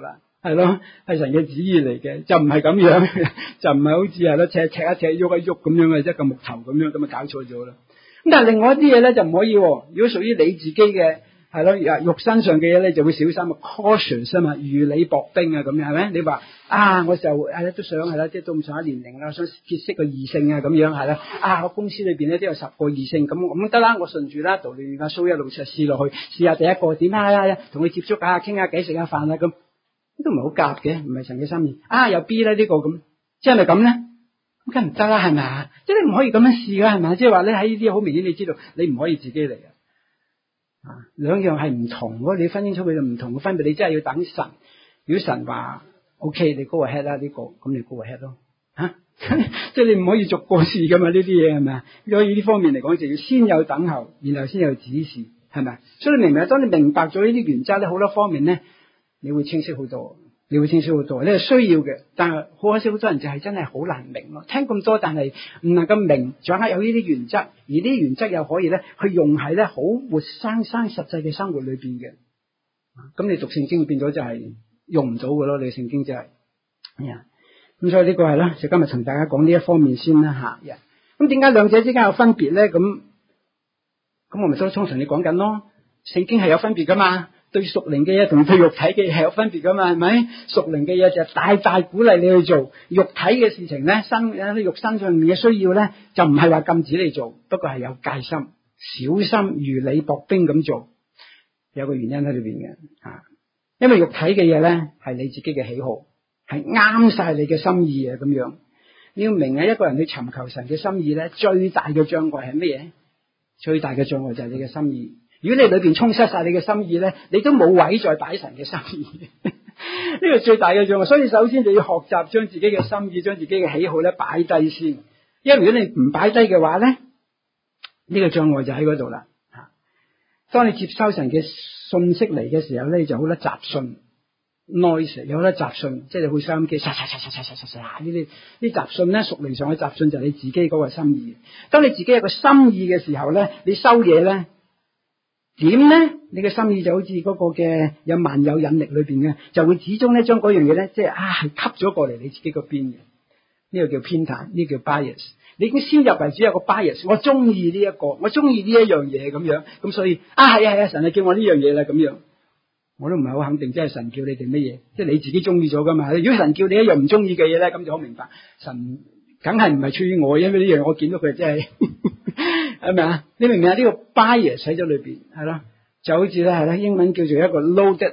係咯，係神嘅旨意嚟嘅，就唔係咁樣，就唔係好似係咯，尺一尺喐一喐咁樣嘅一個木頭咁樣，咁啊搞錯咗啦。咁但係另外一啲嘢咧就唔可以，如果屬於你自己嘅係咯肉身上嘅嘢咧，就會小心啊 ，cautious 啊嘛，如履薄冰啊咁樣係咪？你話我就都想係啦，即係到咁上下年齡啦，想結識個異性啊咁樣係啦，我公司裏邊咧都有10個異性，咁得啦，我順住啦，度亂蘇一路試落去，試下第一個點同佢接觸下，傾下偈，食下飯啊咁，都唔係好夾嘅，唔係神嘅心意。有 B 咧呢個咁，即係咪咁咧？咁梗唔得啦，係咪啊？即係你唔可以咁樣試噶，係咪？即係話咧喺呢啲好明顯，你知道你唔可以自己嚟啊！兩樣係唔同，如果你分清楚佢就唔同嘅分別，你真係要等神。如果神話 OK， 你 go ahead 啦呢個，咁你 go ahead 咯即係你唔可以逐個試噶嘛？呢啲嘢係咪啊？所以呢方面嚟講，就要先有等候，然後先有指示，係咪？所以你明唔明？當你明白咗呢啲原則咧，好多方面咧，你會清晰好多。你會清晰好多，你係需要嘅，但係好可惜，好多人就係真係好難明咯。聽咁多，但係唔能夠明，掌握有呢啲原則，而呢啲原則又可以咧去用喺咧好活生生實際嘅生活裏邊嘅。咁你讀聖經變咗就係用唔到嘅咯，你嘅聖經就係咁所以呢個係啦，就今日同大家講呢一方面先啦吓。咁點解兩者之間有分別咧？咁我咪都通常你講緊咯，聖經係有分別噶嘛。對屬靈嘅嘢同對肉體嘅嘢係有分別噶嘛，係咪？屬靈嘅嘢就大大鼓勵你去做，肉體嘅事情咧，肉身上面嘅需要咧，就唔係話禁止你做，不過係有戒心、小心、如履薄冰咁做，有個原因喺裏邊嘅因為肉體嘅嘢咧係你自己嘅喜好，係啱晒你嘅心意啊咁樣。你要明一個人去尋求神嘅心意咧，最大嘅障礙係乜嘢？最大嘅障礙就係你嘅心意。如果你裏邊充塞晒你嘅心意咧，你都冇位再擺神嘅心意。呢個最大嘅障礙，所以首先就要學習將自己嘅心意、將自己嘅喜好咧擺低先。因為如果你唔擺低嘅話咧，呢個障礙就喺嗰度啦。當你接收神嘅信息嚟嘅時候咧，就好多雜訊 noise， 有好多雜訊，即係你會收音機，呢啲雜訊咧，屬靈上嘅雜訊就係你自己嗰個心意。當你自己有個心意嘅時候咧，你收嘢咧。點咧？你嘅心意就好似嗰個嘅有萬有引力裏邊嘅，就會始終咧將嗰樣嘢咧，即係係吸咗過嚟你自己嗰邊嘅。呢個叫偏袒，呢個叫 bias。你已經先入為主有個 bias， 我中意呢一個，我中意呢一樣嘢咁樣，咁所以係神係叫我呢樣嘢啦咁樣。我都唔係好肯定，即係神叫你哋乜嘢，即係你自己中意咗噶嘛？如果神叫你一樣唔中意嘅嘢咧，咁就好明白，神梗係唔係出於我，因為呢樣我見到佢真係。係咪啊？你明唔明啊？呢個 bias 喺咗裏邊係咯，就好似咧係咧，英文叫做一個 loaded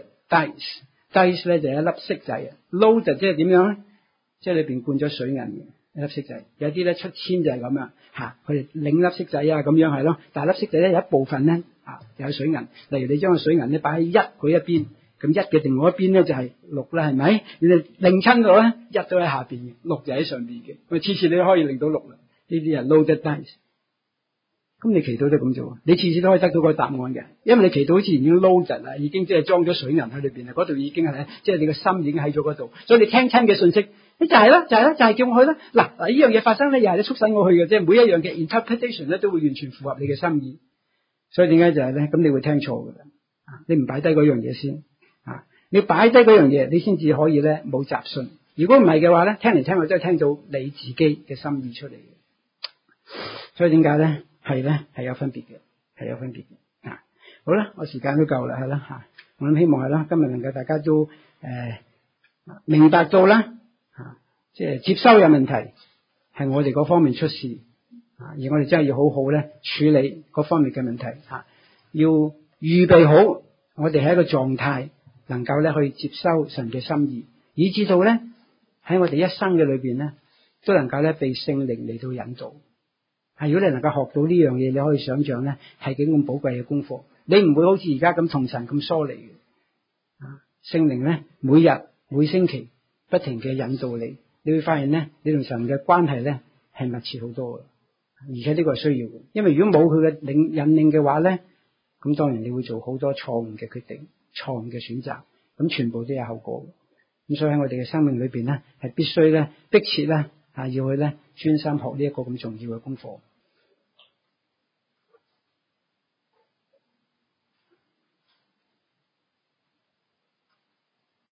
dice 咧就係一粒骰仔啊。loaded 即係點樣咧？即係裏邊灌咗水銀嘅一粒骰仔。有啲咧出千就係咁樣佢哋擰粒骰仔咁樣係咯。但係粒骰仔咧有一部分咧有水銀。例如你將個水銀咧擺喺一嗰一邊，咁一嘅另外一邊咧就係6啦，係咪？你哋擰親到咧，一都喺下邊嘅，6就喺上邊嘅。咁次次你都可以擰到6啦。呢啲係 loaded dice。咁你祈禱都咁做，你次次都可以得到個答案嘅，因為你祈禱好似已經 loaded 啦，已經即係裝咗水銀喺裏邊啦，嗰度已經係即係你個心已經喺咗嗰度，所以你聽親嘅信息，你就係啦，就係叫我去啦。嗱呢樣嘢發生咧，又係你促使我去嘅，即係每一樣嘅 interpretation 咧都會完全符合你嘅心意。所以點解就係咧？咁你會聽錯噶啦，你唔擺低嗰樣嘢先你擺低嗰樣嘢，你先至可以咧冇雜訊。如果唔係嘅話咧，聽嚟聽去都係聽到你自己嘅心意出嚟嘅。所以點解咧？係有分別嘅，係有分別嘅好啦，我時間都夠啦，係啦我諗希望係啦，今日能夠大家都明白到啦即係接收有問題，係我哋嗰方面出事而我哋真係要好好咧處理嗰方面嘅問題要預備好我哋喺一個狀態，能夠咧去接收神嘅心意，以至到咧喺我哋一生嘅裏邊咧，都能夠咧被聖靈嚟到引導。如果你能夠學到呢樣嘢，你可以想象咧係幾咁寶貴嘅功課。你唔會好似而家咁同神咁疏離嘅。聖靈咧每日每星期不停嘅引導你，你會發現咧你同神嘅關係咧係密切好多嘅，而且呢個係需要嘅。因為如果冇佢嘅引領嘅話咧，咁當然你會做好多錯誤嘅決定、錯誤嘅選擇，咁全部都有後果。咁所以喺我哋嘅生命裏邊咧，係必須咧迫切咧要去咧專心學呢一個咁重要嘅功課。